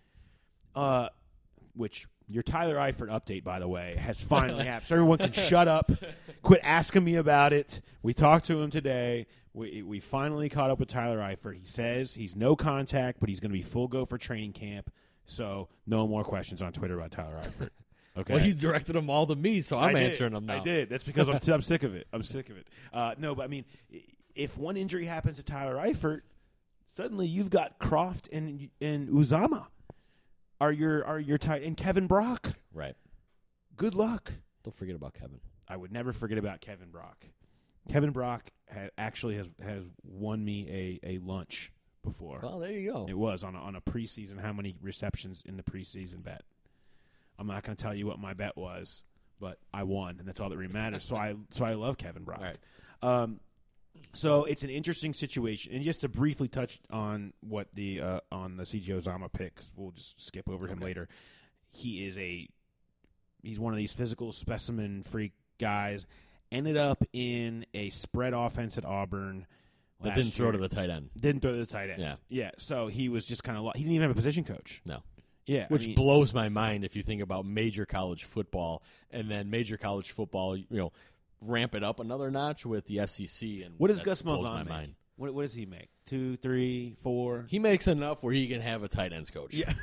[SPEAKER 5] Which your Tyler Eifert update, by the way, has finally happened. So everyone can shut up, quit asking me about it. We talked to him today. We finally caught up with Tyler Eifert. He says he's no contact, but he's going to be full go for training camp. So no more questions on Twitter about Tyler Eifert. Okay.
[SPEAKER 4] Well, you directed them all to me, so I'm answering them now.
[SPEAKER 5] I did. That's because I'm sick of it. I'm sick of it. No, but I mean, if one injury happens to Tyler Eifert, suddenly you've got Kroft and Uzama are your tight, and Kevin Brock.
[SPEAKER 4] Right.
[SPEAKER 5] Good luck.
[SPEAKER 4] Don't forget about Kevin.
[SPEAKER 5] I would never forget about Kevin Brock. Kevin Brock actually has won me a lunch before.
[SPEAKER 4] Well, there you go.
[SPEAKER 5] It was on a preseason, how many receptions in the preseason bet. I'm not going to tell you what my bet was, but I won, and that's all that really matters. So I love Kevin Brock.
[SPEAKER 4] Right.
[SPEAKER 5] So it's an interesting situation. And just to briefly touch on what on the C.J. Uzama pick, 'cause we'll just skip over him later. He's one of these physical specimen freak guys. Ended up in a spread offense at Auburn.
[SPEAKER 4] That didn't throw to the tight end.
[SPEAKER 5] Didn't throw to the tight end. Yeah. So he was just kind of he didn't even have a position coach.
[SPEAKER 4] No.
[SPEAKER 5] Yeah.
[SPEAKER 4] Which blows my mind if you think about major college football, and then major college football, ramp it up another notch with the SEC. And
[SPEAKER 5] what does Gus Malzahn make? What does he make? 2, 3, 4?
[SPEAKER 4] He makes enough where he can have a tight ends coach.
[SPEAKER 5] Yeah.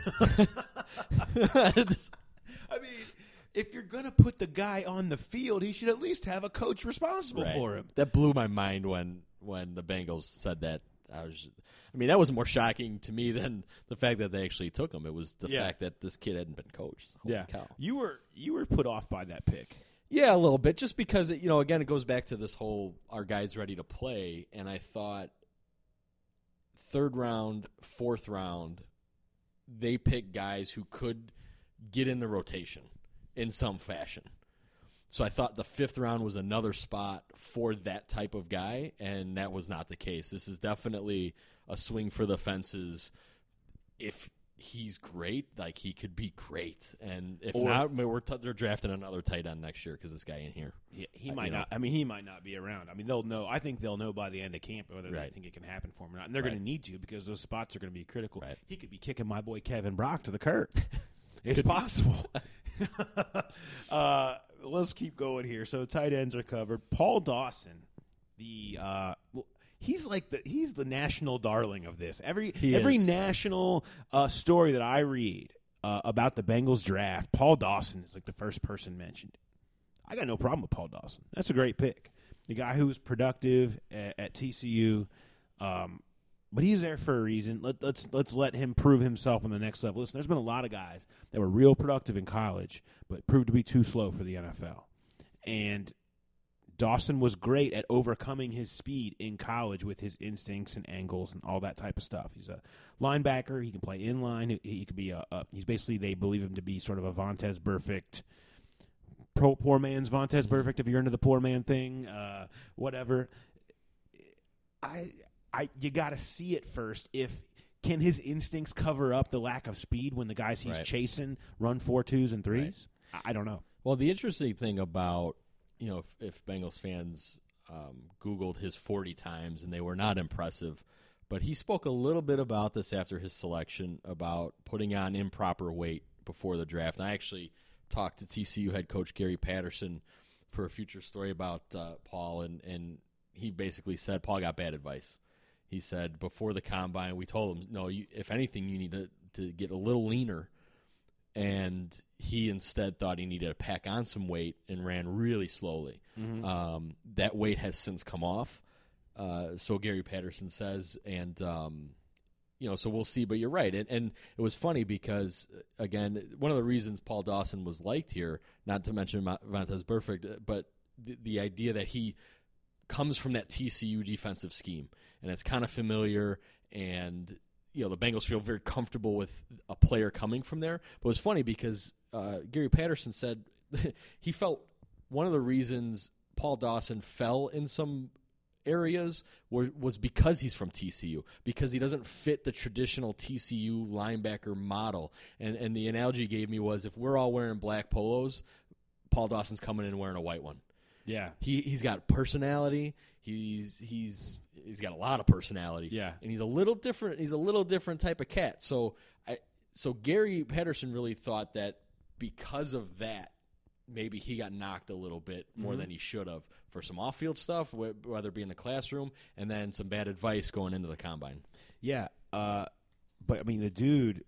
[SPEAKER 5] I mean, if you're going to put the guy on the field, he should at least have a coach responsible for him.
[SPEAKER 4] That blew my mind when the Bengals said that. That was more shocking to me than the fact that they actually took him. It was the fact that this kid hadn't been coached. Holy cow.
[SPEAKER 5] You were put off by that pick.
[SPEAKER 4] Yeah, a little bit, just because again, it goes back to this whole "are guys ready to play?" And I thought 3rd round, 4th round, they pick guys who could get in the rotation in some fashion. So I thought the 5th round was another spot for that type of guy, and that was not the case. This is definitely a swing for the fences. If he's great, he could be great, and if not, they're drafting another tight end next year because this guy in here.
[SPEAKER 5] Yeah, he might not. I mean, he might not be around. I mean, they'll know. I think they'll know by the end of camp whether they think it can happen for him or not, and they're going to need to, because those spots are going to be critical.
[SPEAKER 4] Right.
[SPEAKER 5] He could be kicking my boy Kevin Brock to the curb. It's possible. Let's keep going here. So tight ends are covered. Paul Dawson, he's the national darling of this. Every national story that I read about the Bengals draft, Paul Dawson is the first person mentioned. I got no problem with Paul Dawson. That's a great pick. The guy who was productive at TCU, But he's there for a reason. Let's let him prove himself on the next level. Listen, there's been a lot of guys that were real productive in college, but proved to be too slow for the NFL. And Dawson was great at overcoming his speed in college with his instincts and angles and all that type of stuff. He's a linebacker. He can play inline. He could be he's basically, they believe him to be sort of a Vontaze Burfict, poor man's Vontaze Burfict, if you're into the poor man thing, whatever. You got to see it first. Can his instincts cover up the lack of speed when the guys he's chasing run 4.2s and 3s? Right. I don't know.
[SPEAKER 4] Well, the interesting thing about, if Bengals fans Googled his 40 times and they were not impressive, but he spoke a little bit about this after his selection about putting on improper weight before the draft. And I actually talked to TCU head coach Gary Patterson for a future story about Paul, and he basically said Paul got bad advice. He said before the combine, we told him, no, if anything, you need to get a little leaner. And he instead thought he needed to pack on some weight and ran really slowly. Mm-hmm. That weight has since come off, so Gary Patterson says. And, so we'll see. But you're right. And it was funny because, again, one of the reasons Paul Dawson was liked here, not to mention Vontaze Burfict, but the idea that he comes from that TCU defensive scheme, and it's kind of familiar, and the Bengals feel very comfortable with a player coming from there. But it's funny because Gary Patterson said he felt one of the reasons Paul Dawson fell in some areas was because he's from TCU, because he doesn't fit the traditional TCU linebacker model. And the analogy he gave me was, if we're all wearing black polos, Paul Dawson's coming in wearing a white one.
[SPEAKER 5] Yeah,
[SPEAKER 4] he's got personality. He's got a lot of personality.
[SPEAKER 5] Yeah,
[SPEAKER 4] and he's a little different. He's a little different type of cat. So Gary Patterson really thought that because of that, maybe he got knocked a little bit more than he should have for some off-field stuff, whether it be in the classroom, and then some bad advice going into the combine.
[SPEAKER 5] Yeah, but I mean, the dude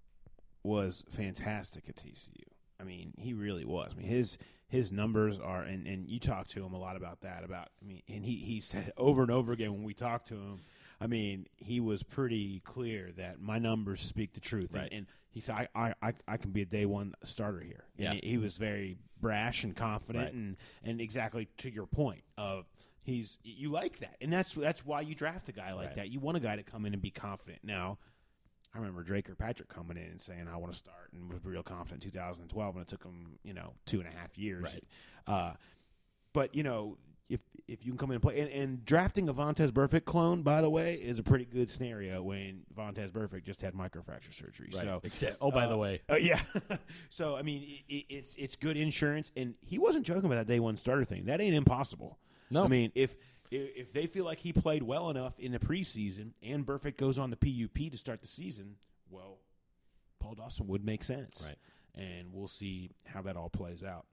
[SPEAKER 5] was fantastic at TCU. I mean, he really was. I mean, his numbers are, and you talked to him a lot about that. And he said over and over again when we talked to him, I mean, he was pretty clear that my numbers speak the truth.
[SPEAKER 4] Right.
[SPEAKER 5] And he said, I can be a day one starter here.
[SPEAKER 4] Yeah.
[SPEAKER 5] And he was very brash and confident,
[SPEAKER 4] right.
[SPEAKER 5] and exactly to your point of you like that, and that's why you draft a guy like
[SPEAKER 4] right.
[SPEAKER 5] that. You want a guy to come in and be confident. Now, I remember Drake Kirkpatrick coming in and saying, I want to start, and was real confident in 2012, and it took him, 2.5 years.
[SPEAKER 4] Right.
[SPEAKER 5] But, if you can come in and play, and drafting a Vontaze Burfict clone, by the way, is a pretty good scenario when Vontaze Burfict just had microfracture surgery.
[SPEAKER 4] Right.
[SPEAKER 5] So,
[SPEAKER 4] by the way.
[SPEAKER 5] Yeah. So, I mean, it's good insurance, and he wasn't joking about that day one starter thing. That ain't impossible.
[SPEAKER 4] No.
[SPEAKER 5] I mean, if they feel like he played well enough in the preseason and Burfict goes on the PUP to start the season, well, Paul Dawson would make sense.
[SPEAKER 4] Right.
[SPEAKER 5] And we'll see how that all plays out.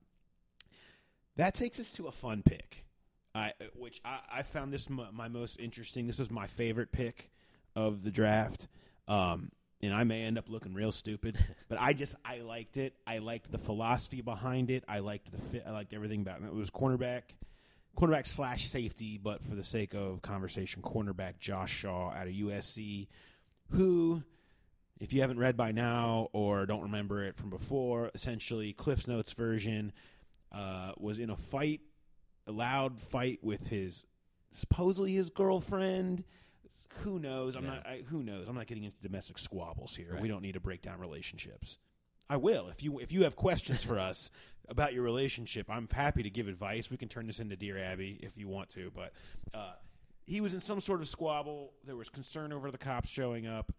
[SPEAKER 5] That takes us to a fun pick, which I found this my most interesting. This was my favorite pick of the draft. And I may end up looking real stupid, but I liked it. I liked the philosophy behind it. I liked the fit. I liked everything about it. It was cornerback / safety, but for the sake of conversation, cornerback Josh Shaw out of USC, who, if you haven't read by now or don't remember it from before, essentially Cliff's Notes version, was in a loud fight with supposedly his girlfriend. Who knows? Who knows? I'm not getting into domestic squabbles here.
[SPEAKER 4] Right.
[SPEAKER 5] We don't need to break down relationships. I will. If you have questions for us about your relationship, I'm happy to give advice. We can turn this into Dear Abby if you want to. But he was in some sort of squabble. There was concern over the cops showing up.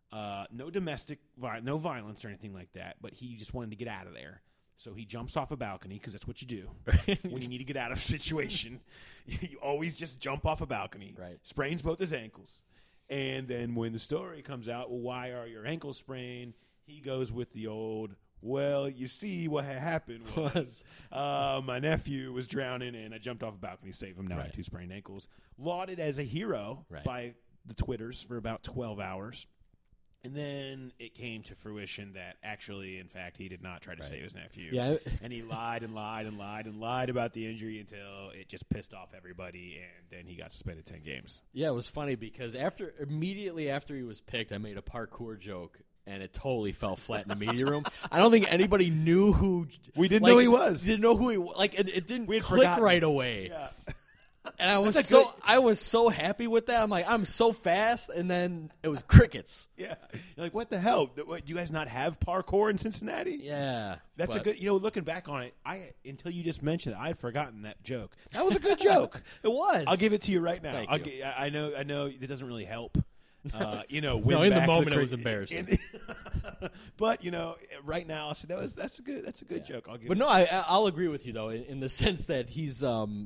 [SPEAKER 5] No no violence or anything like that. But he just wanted to get out of there. So he jumps off a balcony, because that's what you do when you need to get out of a situation. You always just jump off a balcony.
[SPEAKER 4] Right.
[SPEAKER 5] Sprains both his ankles. And then when the story comes out, well, why are your ankles sprained? He goes with the old, well, you see what had happened was my nephew was drowning, and I jumped off a balcony to save him. Now I have 2 sprained ankles. Lauded as a hero by the Twitters for about 12 hours. And then it came to fruition that actually, in fact, he did not try to save his nephew.
[SPEAKER 4] Yeah.
[SPEAKER 5] And he lied and lied and lied and lied about the injury until it just pissed off everybody, and then he got suspended 10 games.
[SPEAKER 4] Yeah, it was funny because immediately after he was picked, I made a parkour joke, and it totally fell flat in the media room. I don't think anybody knew who
[SPEAKER 5] We didn't know he was.
[SPEAKER 4] Didn't know who he was. Like it didn't
[SPEAKER 5] We had
[SPEAKER 4] click
[SPEAKER 5] forgotten.
[SPEAKER 4] right away.
[SPEAKER 5] Yeah.
[SPEAKER 4] And I was
[SPEAKER 5] That's a
[SPEAKER 4] I was so happy with that. I'm like, I'm so fast, and then it was crickets.
[SPEAKER 5] Yeah. You're like, what the hell? What, do you guys not have parkour in Cincinnati?
[SPEAKER 4] Yeah,
[SPEAKER 5] That's
[SPEAKER 4] but-
[SPEAKER 5] a good, looking back on it, until you just mentioned it, I had forgotten that joke. That was a good joke.
[SPEAKER 4] It was.
[SPEAKER 5] I'll give it to you right now.
[SPEAKER 4] Thank you.
[SPEAKER 5] I know it doesn't really help. Win
[SPEAKER 4] No, in the
[SPEAKER 5] back
[SPEAKER 4] moment it
[SPEAKER 5] cra-
[SPEAKER 4] was embarrassing.
[SPEAKER 5] But right now, I'll say that's a good joke. I'll give.
[SPEAKER 4] But
[SPEAKER 5] it.
[SPEAKER 4] no, I'll agree with you though in the sense that he's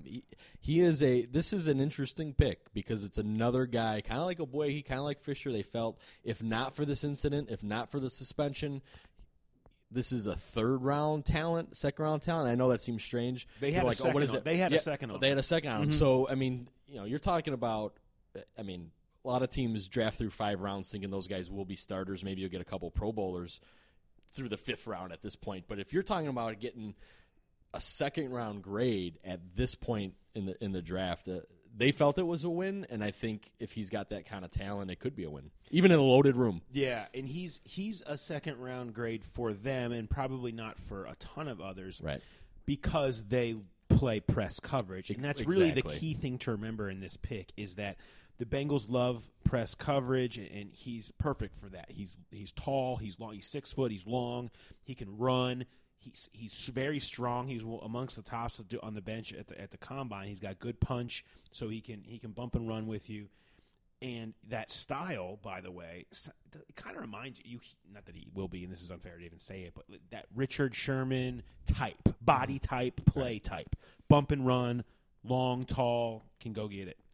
[SPEAKER 4] this is an interesting pick because it's another guy kind of like Ogbuehi, kind of like Fisher. They felt if not for this incident, if not for the suspension, this is a second round talent. I know that seems strange.
[SPEAKER 5] They
[SPEAKER 4] People
[SPEAKER 5] had
[SPEAKER 4] are
[SPEAKER 5] a
[SPEAKER 4] like,
[SPEAKER 5] second
[SPEAKER 4] what is
[SPEAKER 5] on-
[SPEAKER 4] it?
[SPEAKER 5] they had a second on
[SPEAKER 4] They had
[SPEAKER 5] him.
[SPEAKER 4] a second on him. So I mean, you're talking about. I mean, a lot of teams draft through 5 rounds thinking those guys will be starters. Maybe you'll get a couple Pro Bowlers through the 5th round at this point. But if you're talking about getting a second-round grade at this point in the draft, they felt it was a win, and I think if he's got that kind of talent, it could be a win, even in a loaded room.
[SPEAKER 5] Yeah, and he's a second round grade for them, and probably not for a ton of others,
[SPEAKER 4] Right.
[SPEAKER 5] Because they play press coverage, and that's really the
[SPEAKER 4] Exactly.
[SPEAKER 5] key thing to remember in this pick is that the Bengals love press coverage, and he's perfect for that. He's tall, he's long, he's 6 foot, he's long, he can run. He's very strong. He's amongst the tops on the bench at the combine. He's got good punch, so he can bump and run with you. And that style, by the way, it kind of reminds you, not that he will be, and this is unfair to even say it, but that Richard Sherman type, body type, play type. Bump and run, long, tall, can go get it.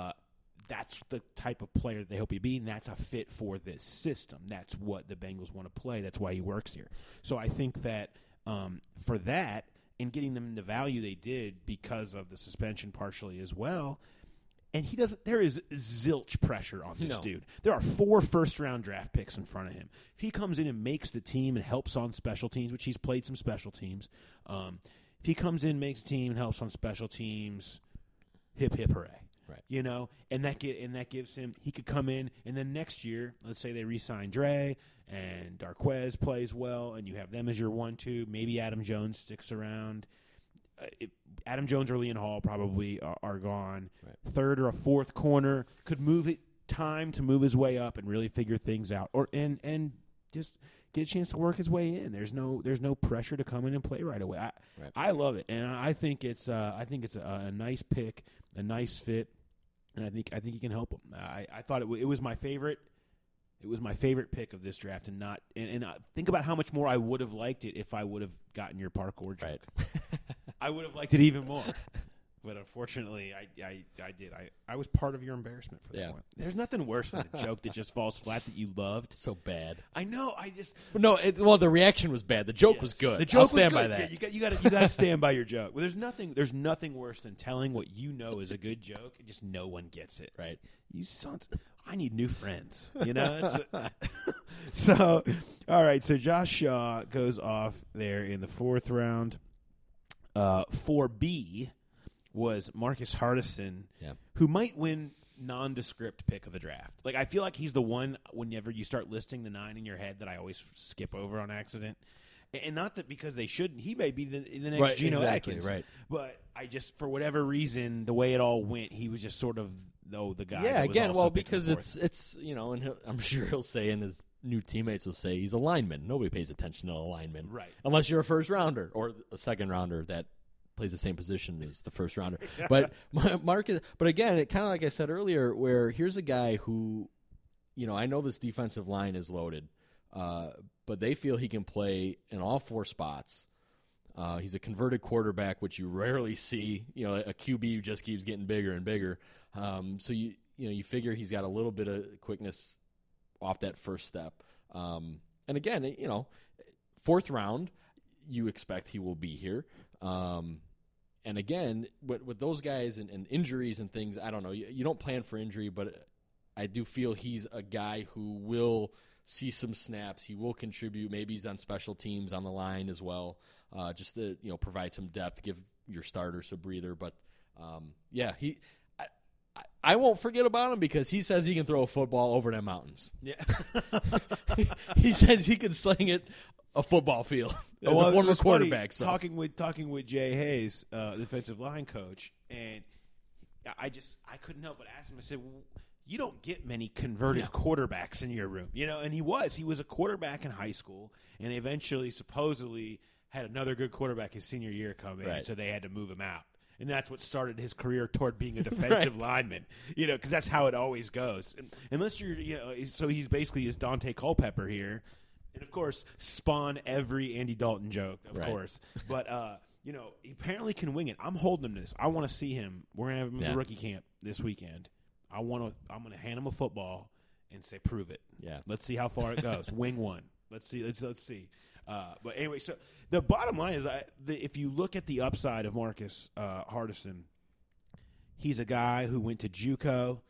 [SPEAKER 5] That's the type of player that they hope he'd be, and that's a fit for this system. That's what the Bengals want to play. That's why he works here. So I think that for that, and getting them the value they did because of the suspension partially as well, and he doesn't. There is zilch pressure on this dude. There are 4 first-round draft picks in front of him. If he comes in and makes the team and helps on special teams, which he's played some special teams, if he comes in, makes a team, and helps on special teams, hip hip hooray!
[SPEAKER 4] Right.
[SPEAKER 5] And that gives him. He could come in, and then next year, let's say they re-sign Dre and Darquez plays well, and you have them as your 1-2. Maybe Adam Jones sticks around. Adam Jones or Leon Hall probably are gone.
[SPEAKER 4] Right.
[SPEAKER 5] Third or a fourth corner could move it. Time to move his way up and really figure things out, and just get a chance to work his way in. There's no pressure to come in and play right away. I love it, and I think it's a nice pick, a nice fit, and I think he can help him. I thought it was my favorite. It was my favorite pick of this draft, and think about how much more I would have liked it if I would have gotten your parkour joke.
[SPEAKER 4] Right.
[SPEAKER 5] I would have liked it even more. But unfortunately, I did. I was part of your embarrassment for that one. There's nothing worse than a joke that just falls flat that you loved.
[SPEAKER 4] So bad.
[SPEAKER 5] I know.
[SPEAKER 4] No, the reaction was bad. The joke was good.
[SPEAKER 5] The joke
[SPEAKER 4] I'll stand
[SPEAKER 5] was
[SPEAKER 4] by
[SPEAKER 5] good.
[SPEAKER 4] that.
[SPEAKER 5] Yeah, you got to stand by your joke. Well, there's nothing worse than telling what you know is a good joke and just no one gets it.
[SPEAKER 4] Right.
[SPEAKER 5] You sons. I need new friends. So, all right. So Josh Shaw goes off there in the 4th round. 4B was Marcus Hardison, who might win nondescript pick of the draft. Like, I feel like he's the one whenever you start listing the 9 in your head that I always skip over on accident. And not that because they shouldn't. He may be the next Geno Atkins.
[SPEAKER 4] Right.
[SPEAKER 5] But I just, for whatever reason, the way it all went, he was just sort of, the guy.
[SPEAKER 4] Yeah,
[SPEAKER 5] that was
[SPEAKER 4] again,
[SPEAKER 5] also
[SPEAKER 4] well,
[SPEAKER 5] picked in
[SPEAKER 4] because
[SPEAKER 5] the 4th.
[SPEAKER 4] it's and I'm sure he'll say, and his new teammates will say, he's a lineman. Nobody pays attention to a lineman.
[SPEAKER 5] Right.
[SPEAKER 4] Unless you're a first rounder or a second rounder that plays the same position as the first rounder. But Marcus, but again, it kind of like I said earlier, where here's a guy who, I know this defensive line is loaded, but they feel he can play in all 4 spots. He's a converted quarterback, which you rarely see. A QB who just keeps getting bigger and bigger. So you figure he's got a little bit of quickness off that first step. And again, 4th round, you expect he will be here. And again, with those guys and injuries and things, I don't know. You don't plan for injury, but I do feel he's a guy who will see some snaps. He will contribute. Maybe he's on special teams on the line as well, just to provide some depth, give your starters a breather. But I won't forget about him because he says he can throw a football over them mountains.
[SPEAKER 5] Yeah.
[SPEAKER 4] He says he can sling it a football field as a former quarterback. So.
[SPEAKER 5] Talking with Jay Hayes, defensive line coach, and I couldn't help but ask him. I said, well, you don't get many converted quarterbacks in your room, and he was a quarterback in high school, and eventually supposedly had another good quarterback his senior year come in,
[SPEAKER 4] right.
[SPEAKER 5] So they had to move him out. And that's what started his career toward being a defensive lineman, because that's how it always goes. Unless you're, so he's basically his Dante Culpepper here. And, of course, spawn every Andy Dalton joke, of course. But, he apparently can wing it. I'm holding him to this. I want to see him. We're going to have him in the rookie camp this weekend. I'm going to hand him a football and say, prove it.
[SPEAKER 4] Yeah.
[SPEAKER 5] Let's see how far it goes. Wing one. Let's see. Let's see. But anyway, so the bottom line is if you look at the upside of Marcus Hardison, he's a guy who went to JUCO,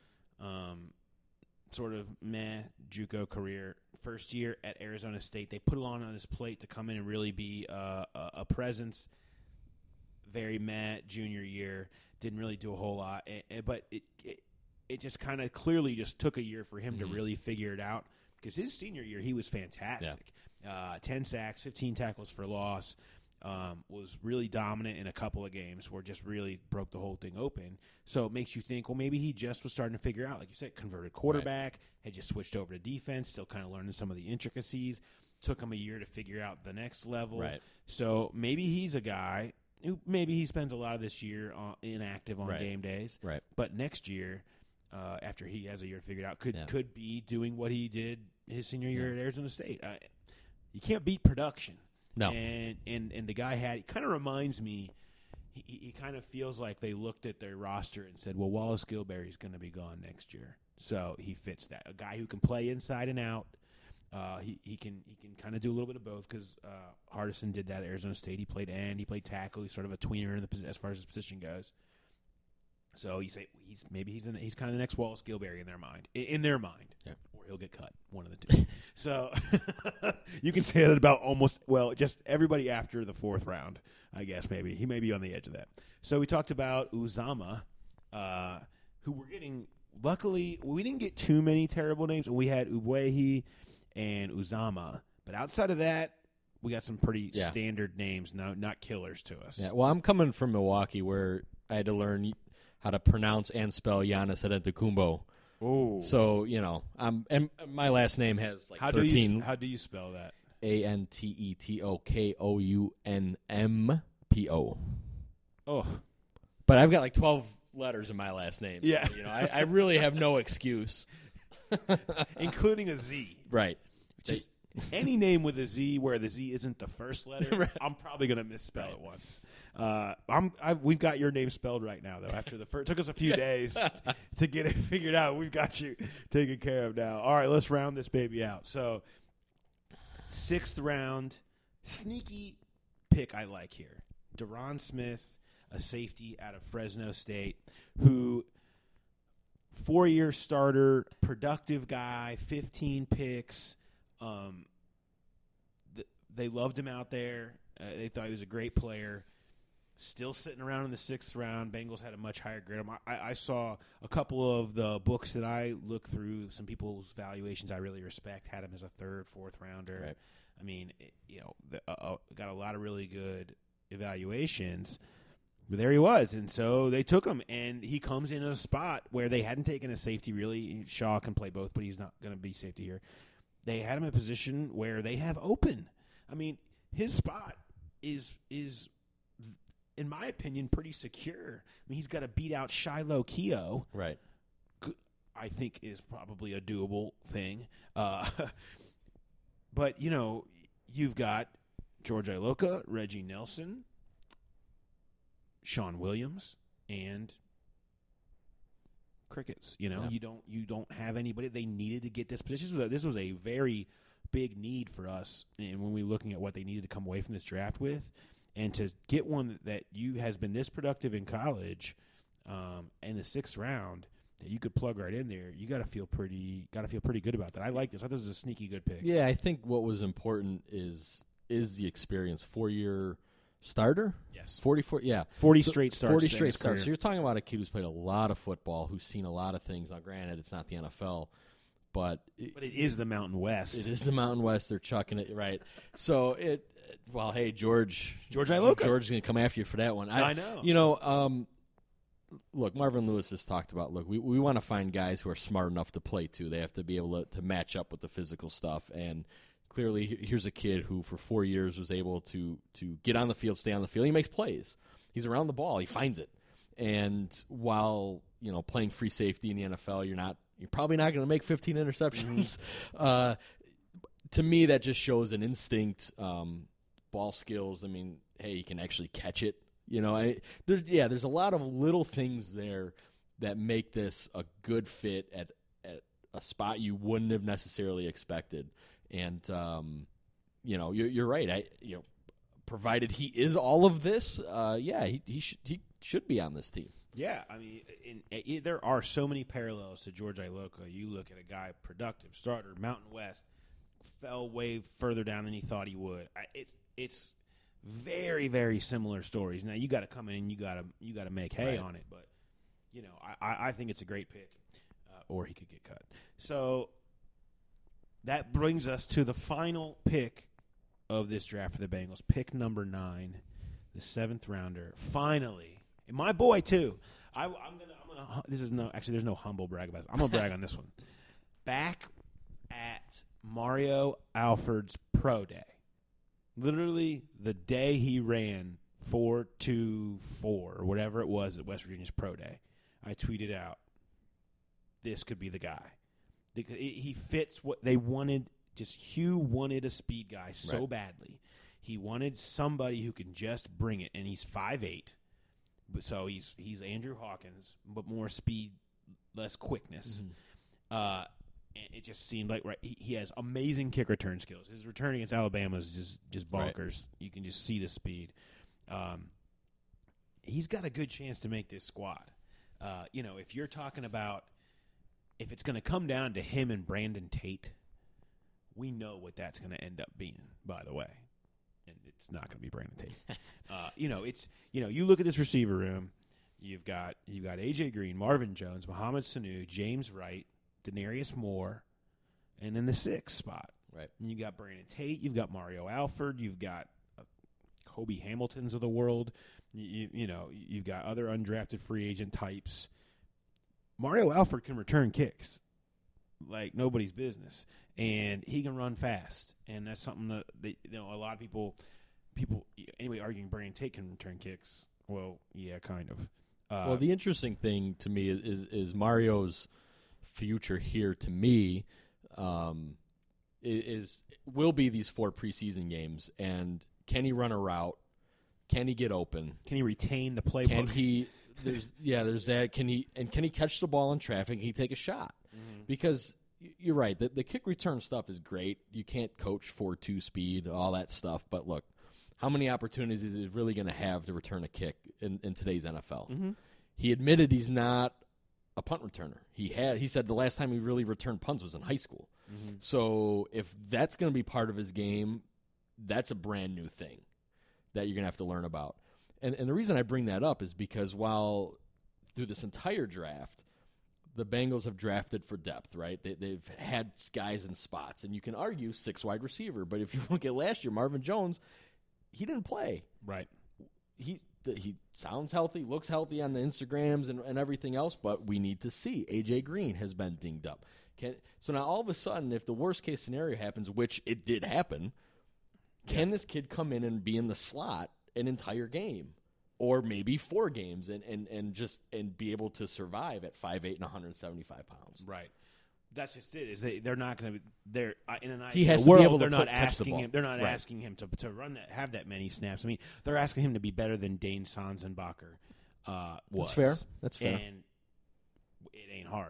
[SPEAKER 5] sort of JUCO career. First year at Arizona State, they put it on his plate to come in and really be a presence. Very junior year, didn't really do a whole lot, but it just kind of clearly just took a year for him to really figure it out because his senior year he was fantastic. 10 sacks, 15 tackles for loss, was really dominant in a couple of games where just really broke the whole thing open. So it makes you think, well, maybe he just was starting to figure out, like you said, converted quarterback, had just switched over to defense, still kind of learning some of the intricacies. Took him a year to figure out the next level.
[SPEAKER 4] Right.
[SPEAKER 5] So maybe he's a guy who maybe he spends a lot of this year inactive on game days.
[SPEAKER 4] Right.
[SPEAKER 5] But next year, after he has a year figured out, could be doing what he did his senior year at Arizona State. You can't beat production.
[SPEAKER 4] No.
[SPEAKER 5] And the guy it kind of reminds me, he kind of feels like they looked at their roster and said, well, Wallace Gilberry's going to be gone next year. So he fits that. A guy who can play inside and out. He can kind of do a little bit of both because Hardison did that at Arizona State. He played end, he played tackle. He's sort of a tweener as far as his position goes. So you say he's kind of the next Wallace Gilberry in their mind. Or he'll get cut, one of the two. So you can say that about just everybody after the fourth round, I guess. Maybe he may be on the edge of that. So we talked about Uzama, who we're getting. Luckily, we didn't get too many terrible names. We had Uwehi and Uzama, but outside of that, we got some pretty standard names. No, not killers to us.
[SPEAKER 4] Yeah. Well, I'm coming from Milwaukee, where I had to learn how to pronounce and spell Giannis Antetokounmpo.
[SPEAKER 5] Oh,
[SPEAKER 4] so and my last name has 13.
[SPEAKER 5] How do you spell that?
[SPEAKER 4] Antetokounmpo.
[SPEAKER 5] Oh,
[SPEAKER 4] but I've got 12 letters in my last name.
[SPEAKER 5] Yeah,
[SPEAKER 4] so, I really have no excuse,
[SPEAKER 5] including a Z.
[SPEAKER 4] Right.
[SPEAKER 5] Just any name with a Z where the Z isn't the first letter, right. I'm probably going to misspell it once. We've got your name spelled right now, though. After it took us a few days to get it figured out. We've got you taken care of now. All right, let's round this baby out. So, 6th round, sneaky pick I like here. Deron Smith, a safety out of Fresno State, who 4-year starter, productive guy, 15 picks. They loved him out there. They thought he was a great player. Still sitting around in the 6th round. Bengals had a much higher grade. I saw a couple of the books that I look through. Some people's valuations I really respect had him as a 3rd, 4th rounder.
[SPEAKER 4] Right.
[SPEAKER 5] I mean, got a lot of really good evaluations. But there he was, and so they took him, and he comes in a spot where they hadn't taken a safety really. Shaw can play both, but he's not going to be safety here. They had him in a position where they have open. I mean, his spot is in my opinion, pretty secure. I mean, he's got to beat out Shiloh Keogh.
[SPEAKER 4] Right.
[SPEAKER 5] I think is probably a doable thing. But, you've got George Iloka, Reggie Nelson, Sean Williams, and crickets. You don't have anybody. They needed to get this position. This was a very big need for us, and when we're looking at what they needed to come away from this draft with, and to get one that has been this productive in college, in the 6th round, that you could plug right in there, you got to feel pretty good about that. I like this. I thought this was a sneaky good pick.
[SPEAKER 4] Yeah, I think what was important is the experience. 4-year starter?
[SPEAKER 5] Yes.
[SPEAKER 4] 44, yeah.
[SPEAKER 5] 40 straight starts.
[SPEAKER 4] 40
[SPEAKER 5] in
[SPEAKER 4] straight
[SPEAKER 5] his
[SPEAKER 4] starts.
[SPEAKER 5] career.
[SPEAKER 4] So you're talking about a kid who's played a lot of football, who's seen a lot of things. Now, granted, it's not the NFL, but
[SPEAKER 5] But it is the Mountain West.
[SPEAKER 4] it is the Mountain West. They're chucking it, right? So well, hey, George
[SPEAKER 5] Iloka.
[SPEAKER 4] George's going to come after you for that one.
[SPEAKER 5] I know.
[SPEAKER 4] You know, look, Marvin Lewis has talked about, look, we want to find guys who are smart enough to play, too. They have to be able to match up with the physical stuff. And clearly, here's a kid who, for 4 years, was able to get on the field, stay on the field. He makes plays. He's around the ball. He finds it. And while, you know, playing free safety in the NFL, you're probably not going to make 15 interceptions. To me, that just shows an instinct, ball skills. I mean, hey, he can actually catch it. You know, there's a lot of little things there that make this a good fit at a spot you wouldn't have necessarily expected. And you know, you're right. Provided he is all of this, he should be on this team.
[SPEAKER 5] Yeah, I mean, there are so many parallels to George Iloka. You look at a guy, productive starter, Mountain West, fell way further down than he thought he would. It's very, very similar stories. Now you got to come in and you got to make hay on it, but you know, I think it's a great pick, or he could get cut. So that brings us to the final pick of this draft for the Bengals, pick number 9, the 7th rounder. Finally, and my boy too. I'm gonna. This is there's no humble brag about this. I'm gonna brag on this one. Back at Mario Alford's pro day. Literally the day he ran 4.24 or whatever it was at West Virginia's pro day, I tweeted out, this could be the guy. He fits what they wanted. Just Hugh wanted a speed guy so badly. He wanted somebody who can just bring it, and he's 5'8", so he's Andrew Hawkins, but more speed, less quickness. And it just seemed like he has amazing kick return skills. His return against Alabama is just bonkers. Right. You can just see the speed. He's got a good chance to make this squad. You know, if you're talking about if it's going to come down to him and Brandon Tate, we know what that's going to end up being, by the way. And it's not going to be Brandon Tate. You look at this receiver room, you've got AJ Green, Marvin Jones, Mohamed Sanu, James Wright, Denarius Moore, and then the 6th spot.
[SPEAKER 4] Right.
[SPEAKER 5] And you got Brandon Tate, you've got Mario Alford, you've got Kobe Hamiltons of the world, you've got other undrafted free agent types. Mario Alford can return kicks like nobody's business, and he can run fast, and that's something that a lot of people anyway arguing Brandon Tate can return kicks. Well, yeah, kind of.
[SPEAKER 4] Well, the interesting thing to me is Mario's future here. To me, will be these 4 preseason games, and can he run a route? Can he get open?
[SPEAKER 5] Can he retain the playbook?
[SPEAKER 4] Can he? There's that. Can he catch the ball in traffic? Can he take a shot? Mm-hmm. Because you're right. The kick return stuff is great. You can't coach 4.2 speed, all that stuff. But look, how many opportunities is he really going to have to return a kick in today's NFL? Mm-hmm. He admitted he's not a punt returner. He said the last time he really returned punts was in high school. Mm-hmm. So if that's going to be part of his game, that's a brand new thing that you're going to have to learn about. And the reason I bring that up is because while through this entire draft, the Bengals have drafted for depth, right? They've had guys in spots, and you can argue 6 wide receiver. But if you look at last year, Marvin Jones, he didn't play.
[SPEAKER 5] Right.
[SPEAKER 4] He sounds healthy, looks healthy on the Instagrams and everything else, but we need to see. AJ Green has been dinged up. So now all of a sudden, if the worst case scenario happens, which it did happen, can this kid come in and be in the slot an entire game, or maybe 4 games, and be able to survive at 5'8" and 175 pounds?
[SPEAKER 5] Right. That's just it. Is they're not going to? They're in an
[SPEAKER 4] he has
[SPEAKER 5] ideal
[SPEAKER 4] to be
[SPEAKER 5] world.
[SPEAKER 4] able to
[SPEAKER 5] They're not
[SPEAKER 4] catch the
[SPEAKER 5] asking
[SPEAKER 4] ball.
[SPEAKER 5] him. They're not
[SPEAKER 4] Right.
[SPEAKER 5] asking him to run that, have that many snaps. I mean, they're asking him to be better than Dane Sanzenbacher was.
[SPEAKER 4] That's fair. That's fair.
[SPEAKER 5] And it ain't hard.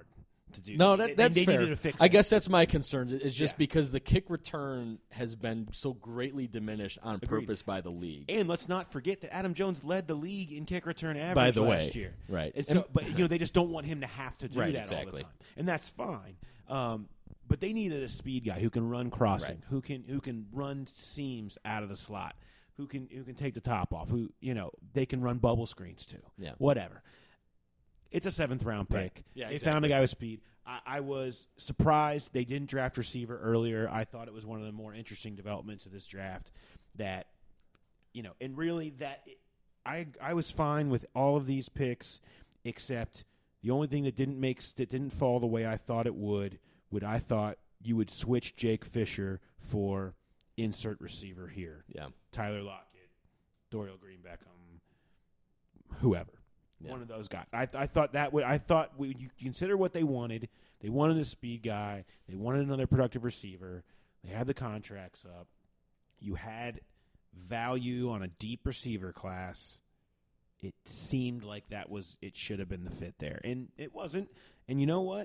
[SPEAKER 5] to do.
[SPEAKER 4] No,
[SPEAKER 5] They
[SPEAKER 4] that's fair.
[SPEAKER 5] needed to fix
[SPEAKER 4] I
[SPEAKER 5] it.
[SPEAKER 4] guess that's my concern. It's just
[SPEAKER 5] Yeah.
[SPEAKER 4] because the kick return has been so greatly diminished on
[SPEAKER 5] Agreed.
[SPEAKER 4] purpose by the league.
[SPEAKER 5] And let's not forget that Adam Jones led the league in kick return average
[SPEAKER 4] By the
[SPEAKER 5] last
[SPEAKER 4] way,
[SPEAKER 5] year.
[SPEAKER 4] right.
[SPEAKER 5] And so, but they just don't want him to have to do
[SPEAKER 4] Right,
[SPEAKER 5] that all
[SPEAKER 4] exactly.
[SPEAKER 5] the time, and that's fine. But they needed a speed guy who can run crossing,
[SPEAKER 4] Right.
[SPEAKER 5] who can run seams out of the slot, who can take the top off, who they can run bubble screens too.
[SPEAKER 4] Yeah.
[SPEAKER 5] Whatever. It's a 7th round pick.
[SPEAKER 4] Right. Yeah,
[SPEAKER 5] they
[SPEAKER 4] exactly.
[SPEAKER 5] found a guy with speed. I was surprised they didn't draft receiver earlier. I thought it was one of the more interesting developments of this draft. That, and really I was fine with all of these picks, except the only thing that didn't fall the way I thought it would I thought you would switch Jake Fisher for insert receiver here.
[SPEAKER 4] Yeah.
[SPEAKER 5] Tyler Lockett, Dorial Green Beckham, whoever.
[SPEAKER 4] Yeah.
[SPEAKER 5] One of those guys. I thought that would. I thought you consider what they wanted. They wanted a speed guy. They wanted another productive receiver. They had the contracts up. You had value on a deep receiver class. It seemed like it should have been the fit there, and it wasn't. And you know what?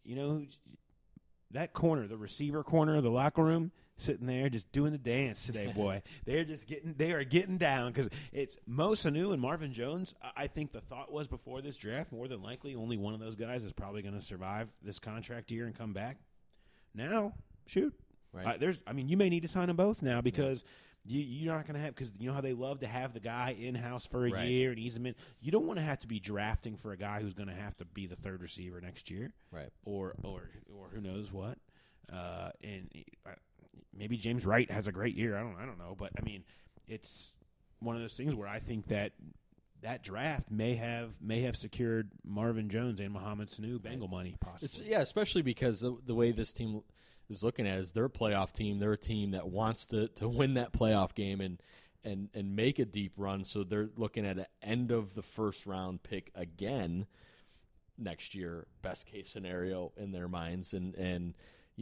[SPEAKER 5] That corner, the receiver corner of the locker room, sitting there just doing the dance today, boy. They are getting down because it's Mo Sanu and Marvin Jones. I think the thought was before this draft, more than likely, only one of those guys is probably going to survive this contract year and come back. Now, shoot,
[SPEAKER 4] Right.
[SPEAKER 5] you may need to sign them both now because you're not going to have, because you know how they love to have the guy in house for a
[SPEAKER 4] Right.
[SPEAKER 5] year and ease him in. You don't want to have to be drafting for a guy who's going to have to be the third receiver next year,
[SPEAKER 4] Right.
[SPEAKER 5] or who knows what. And maybe James Wright has a great year. I don't know, but I mean, it's one of those things where I think that draft may have secured Marvin Jones and Mohamed Sanu Bengal money possibly.
[SPEAKER 4] Especially because the way this team is looking at it is they're a playoff team. They're a team that wants to win that playoff game and make a deep run. So they're looking at an end of the first round pick again next year, best case scenario in their minds. And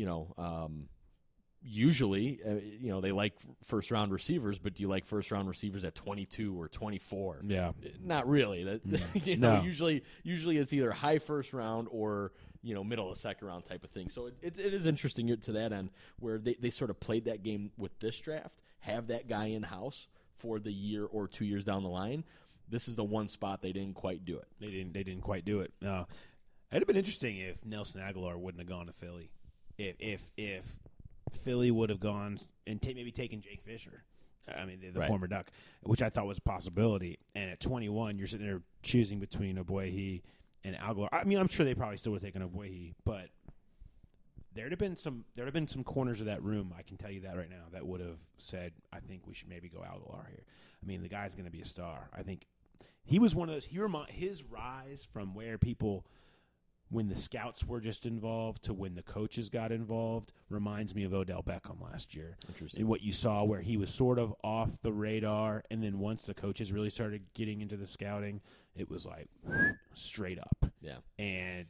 [SPEAKER 4] usually, they like first round receivers, but do you like first round receivers at 22 or 24?
[SPEAKER 5] Yeah.
[SPEAKER 4] Not really. That
[SPEAKER 5] No.
[SPEAKER 4] usually it's either high first round or middle of second round type of thing. So it is interesting to that end where they sort of played that game with this draft, have that guy in house for the year or 2 years down the line. This is the one spot they didn't quite do it.
[SPEAKER 5] They didn't quite do it. No. It'd have been interesting if Nelson Aguilar wouldn't have gone to Philly. If Philly would have gone and maybe taken Jake Fisher, the
[SPEAKER 4] Right.
[SPEAKER 5] former Duck, which I thought was a possibility. And at 21, you're sitting there choosing between Obuehi and Aguilar. I'm sure they probably still would have taken Obuehi, but there'd have been some corners of that room, I can tell you that right now, that would have said, I think we should maybe go Aguilar here. The guy's going to be a star. I think he was one of those. His rise from where people, when the scouts were just involved to when the coaches got involved, reminds me of Odell Beckham last year.
[SPEAKER 4] Interesting.
[SPEAKER 5] And what you saw where he was sort of off the radar, and then once the coaches really started getting into the scouting, it was like straight up.
[SPEAKER 4] Yeah.
[SPEAKER 5] And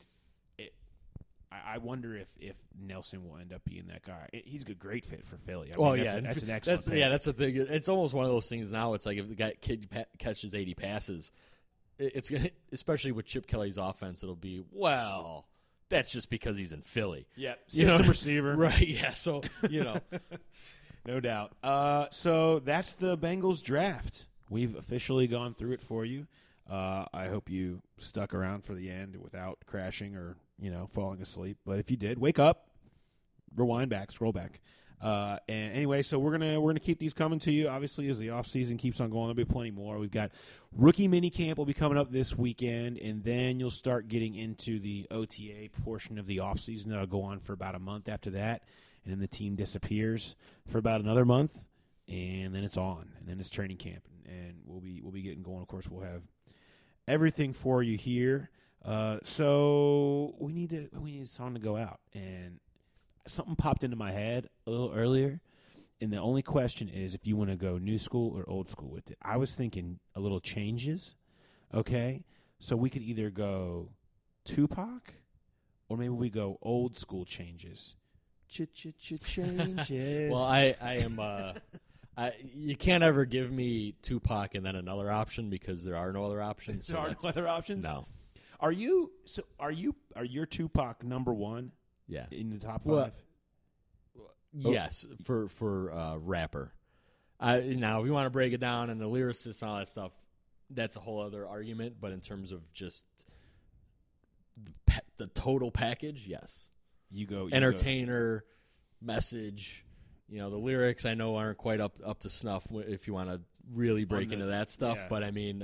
[SPEAKER 5] I wonder if Nelson will end up being that guy. He's a great fit for Philly. That's an excellent pick.
[SPEAKER 4] That's the thing. It's almost one of those things now. It's like if the kid catches 80 passes, it's gonna, especially with Chip Kelly's offense, it'll be, well, that's just because he's in Philly.
[SPEAKER 5] Yeah, system receiver.
[SPEAKER 4] Right, yeah, so,
[SPEAKER 5] No doubt. So that's the Bengals draft. We've officially gone through it for you. I hope you stuck around for the end without crashing or, falling asleep. But if you did, wake up, rewind back, scroll back. And anyway, so we're gonna keep these coming to you. Obviously, as the off season keeps on going, there'll be plenty more. We've got rookie mini camp will be coming up this weekend, and then you'll start getting into the OTA portion of the off season. That'll go on for about a month after that, and then the team disappears for about another month, and then it's on, and then it's training camp, and we'll be getting going. Of course, we'll have everything for you here. So we need a song to go out, and something popped into my head a little earlier, and the only question is if you want to go new school or old school with it. I was thinking a little changes, okay? So we could either go Tupac or maybe we go old school changes. Changes.
[SPEAKER 4] well, I am you can't ever give me Tupac and then another option because there are no other options.
[SPEAKER 5] There are no other options?
[SPEAKER 4] No.
[SPEAKER 5] Are you Tupac number one?
[SPEAKER 4] Yeah.
[SPEAKER 5] In the top 5?
[SPEAKER 4] Well, yes, for rapper. Now, if you want to break it down and the lyricists and all that stuff, that's a whole other argument. But in terms of just the total package, yes.
[SPEAKER 5] You
[SPEAKER 4] Entertainer, message. The lyrics I know aren't quite up to snuff if you want to really break into that stuff. Yeah. But I mean,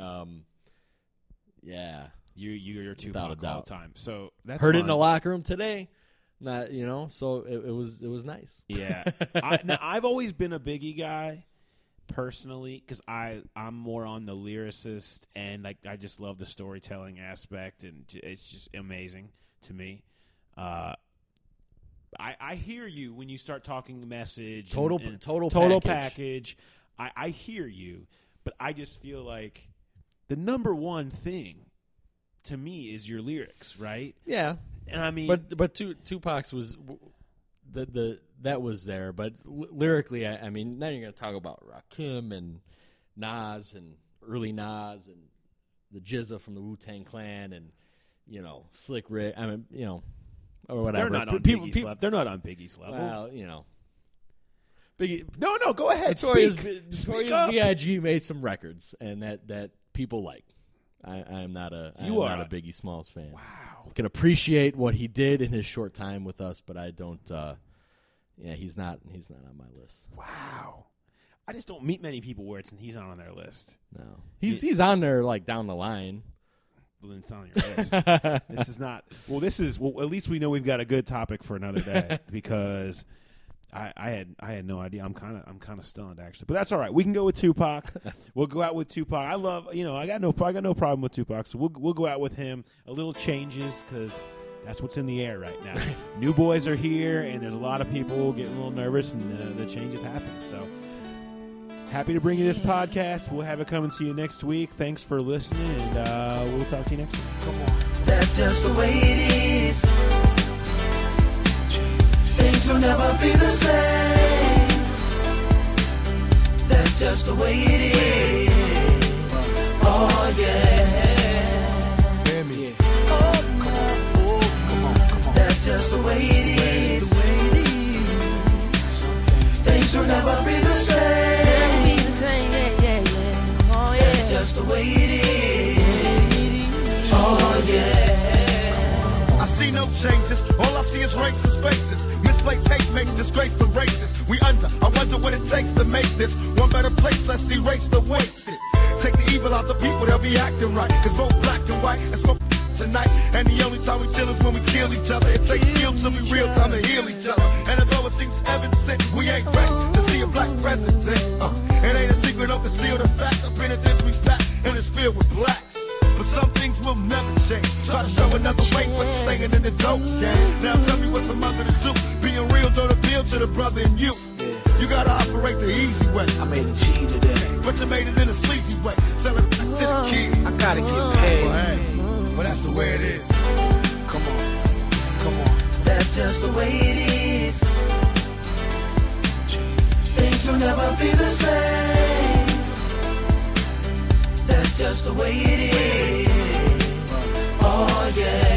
[SPEAKER 4] yeah.
[SPEAKER 5] You're Tupac all the time. So that's
[SPEAKER 4] heard
[SPEAKER 5] fun.
[SPEAKER 4] it in the locker room today. Not so it was nice.
[SPEAKER 5] Yeah. I've always been a Biggie guy personally because I'm more on the lyricist and I just love the storytelling aspect and it's just amazing to me. I hear you when you start talking message
[SPEAKER 4] total
[SPEAKER 5] package. I hear you, but I just feel like the number one thing to me is your lyrics, right?
[SPEAKER 4] Yeah.
[SPEAKER 5] And I mean,
[SPEAKER 4] but Tupac's was that was there, but lyrically, I mean, now you're going to talk about Rakim and Nas and early Nas and the Jizza from the Wu-Tang Clan and Slick Rick. I mean, or whatever.
[SPEAKER 5] They're not on Biggie's level. They're not on Biggie's level.
[SPEAKER 4] Well, Biggie.
[SPEAKER 5] No, go ahead.
[SPEAKER 4] Notorious B.I.G. made some records, and that people like. I am not a Biggie Smalls fan.
[SPEAKER 5] Wow.
[SPEAKER 4] I can appreciate what he did in his short time with us, but I don't. He's not on my list.
[SPEAKER 5] Wow. I just don't meet many people where he's not on their list.
[SPEAKER 4] No, he's on there like down the line.
[SPEAKER 5] Well, then it's not on your list. This is not. Well, this is. Well, at least we know we've got a good topic for another day because. I had no idea. I'm kind of stunned actually, but that's all right. We can go with Tupac. We'll go out with Tupac. I love I got no problem with Tupac. So we'll go out with him. A little changes because that's what's in the air right now. New boys are here, and there's a lot of people getting a little nervous, and the changes happen. So happy to bring you this podcast. We'll have it coming to you next week. Thanks for listening, and we'll talk to you next week. Come on.
[SPEAKER 2] That's just the way it is. Things will never be the same. That's just the way it is. Oh yeah. Hear me. Oh come on. That's just the way it is. Things will never be the same. Oh yeah. That's just the way it is. Oh yeah.
[SPEAKER 9] I see no changes, all I see is racist faces. Misplaced hate makes disgrace to races. I wonder what it takes to make this one better place. Let's erase the wasted. Take the evil out the people, they'll be acting right. Cause both black and white and smoke tonight. And the only time we chill is when we kill each other. It takes skill to be real time to heal each other. And although it seems evident, we ain't ready to see a black president. It ain't a secret, don't conceal the fact. The penitentiary's packed and it's filled with blacks. But some things will never change. Try to show another way, but you're staying in the dope game. Now tell me what's a mother to do. Being real don't appeal to the brother in you. You gotta operate the easy way.
[SPEAKER 2] I made a G today,
[SPEAKER 9] but you made it in a sleazy way. Sell it back to the kids.
[SPEAKER 2] I gotta get paid.
[SPEAKER 9] Well, hey, that's the way it is.
[SPEAKER 2] Come on. That's just the way it is. Things will never be the same. That's just the way it is. Oh yeah.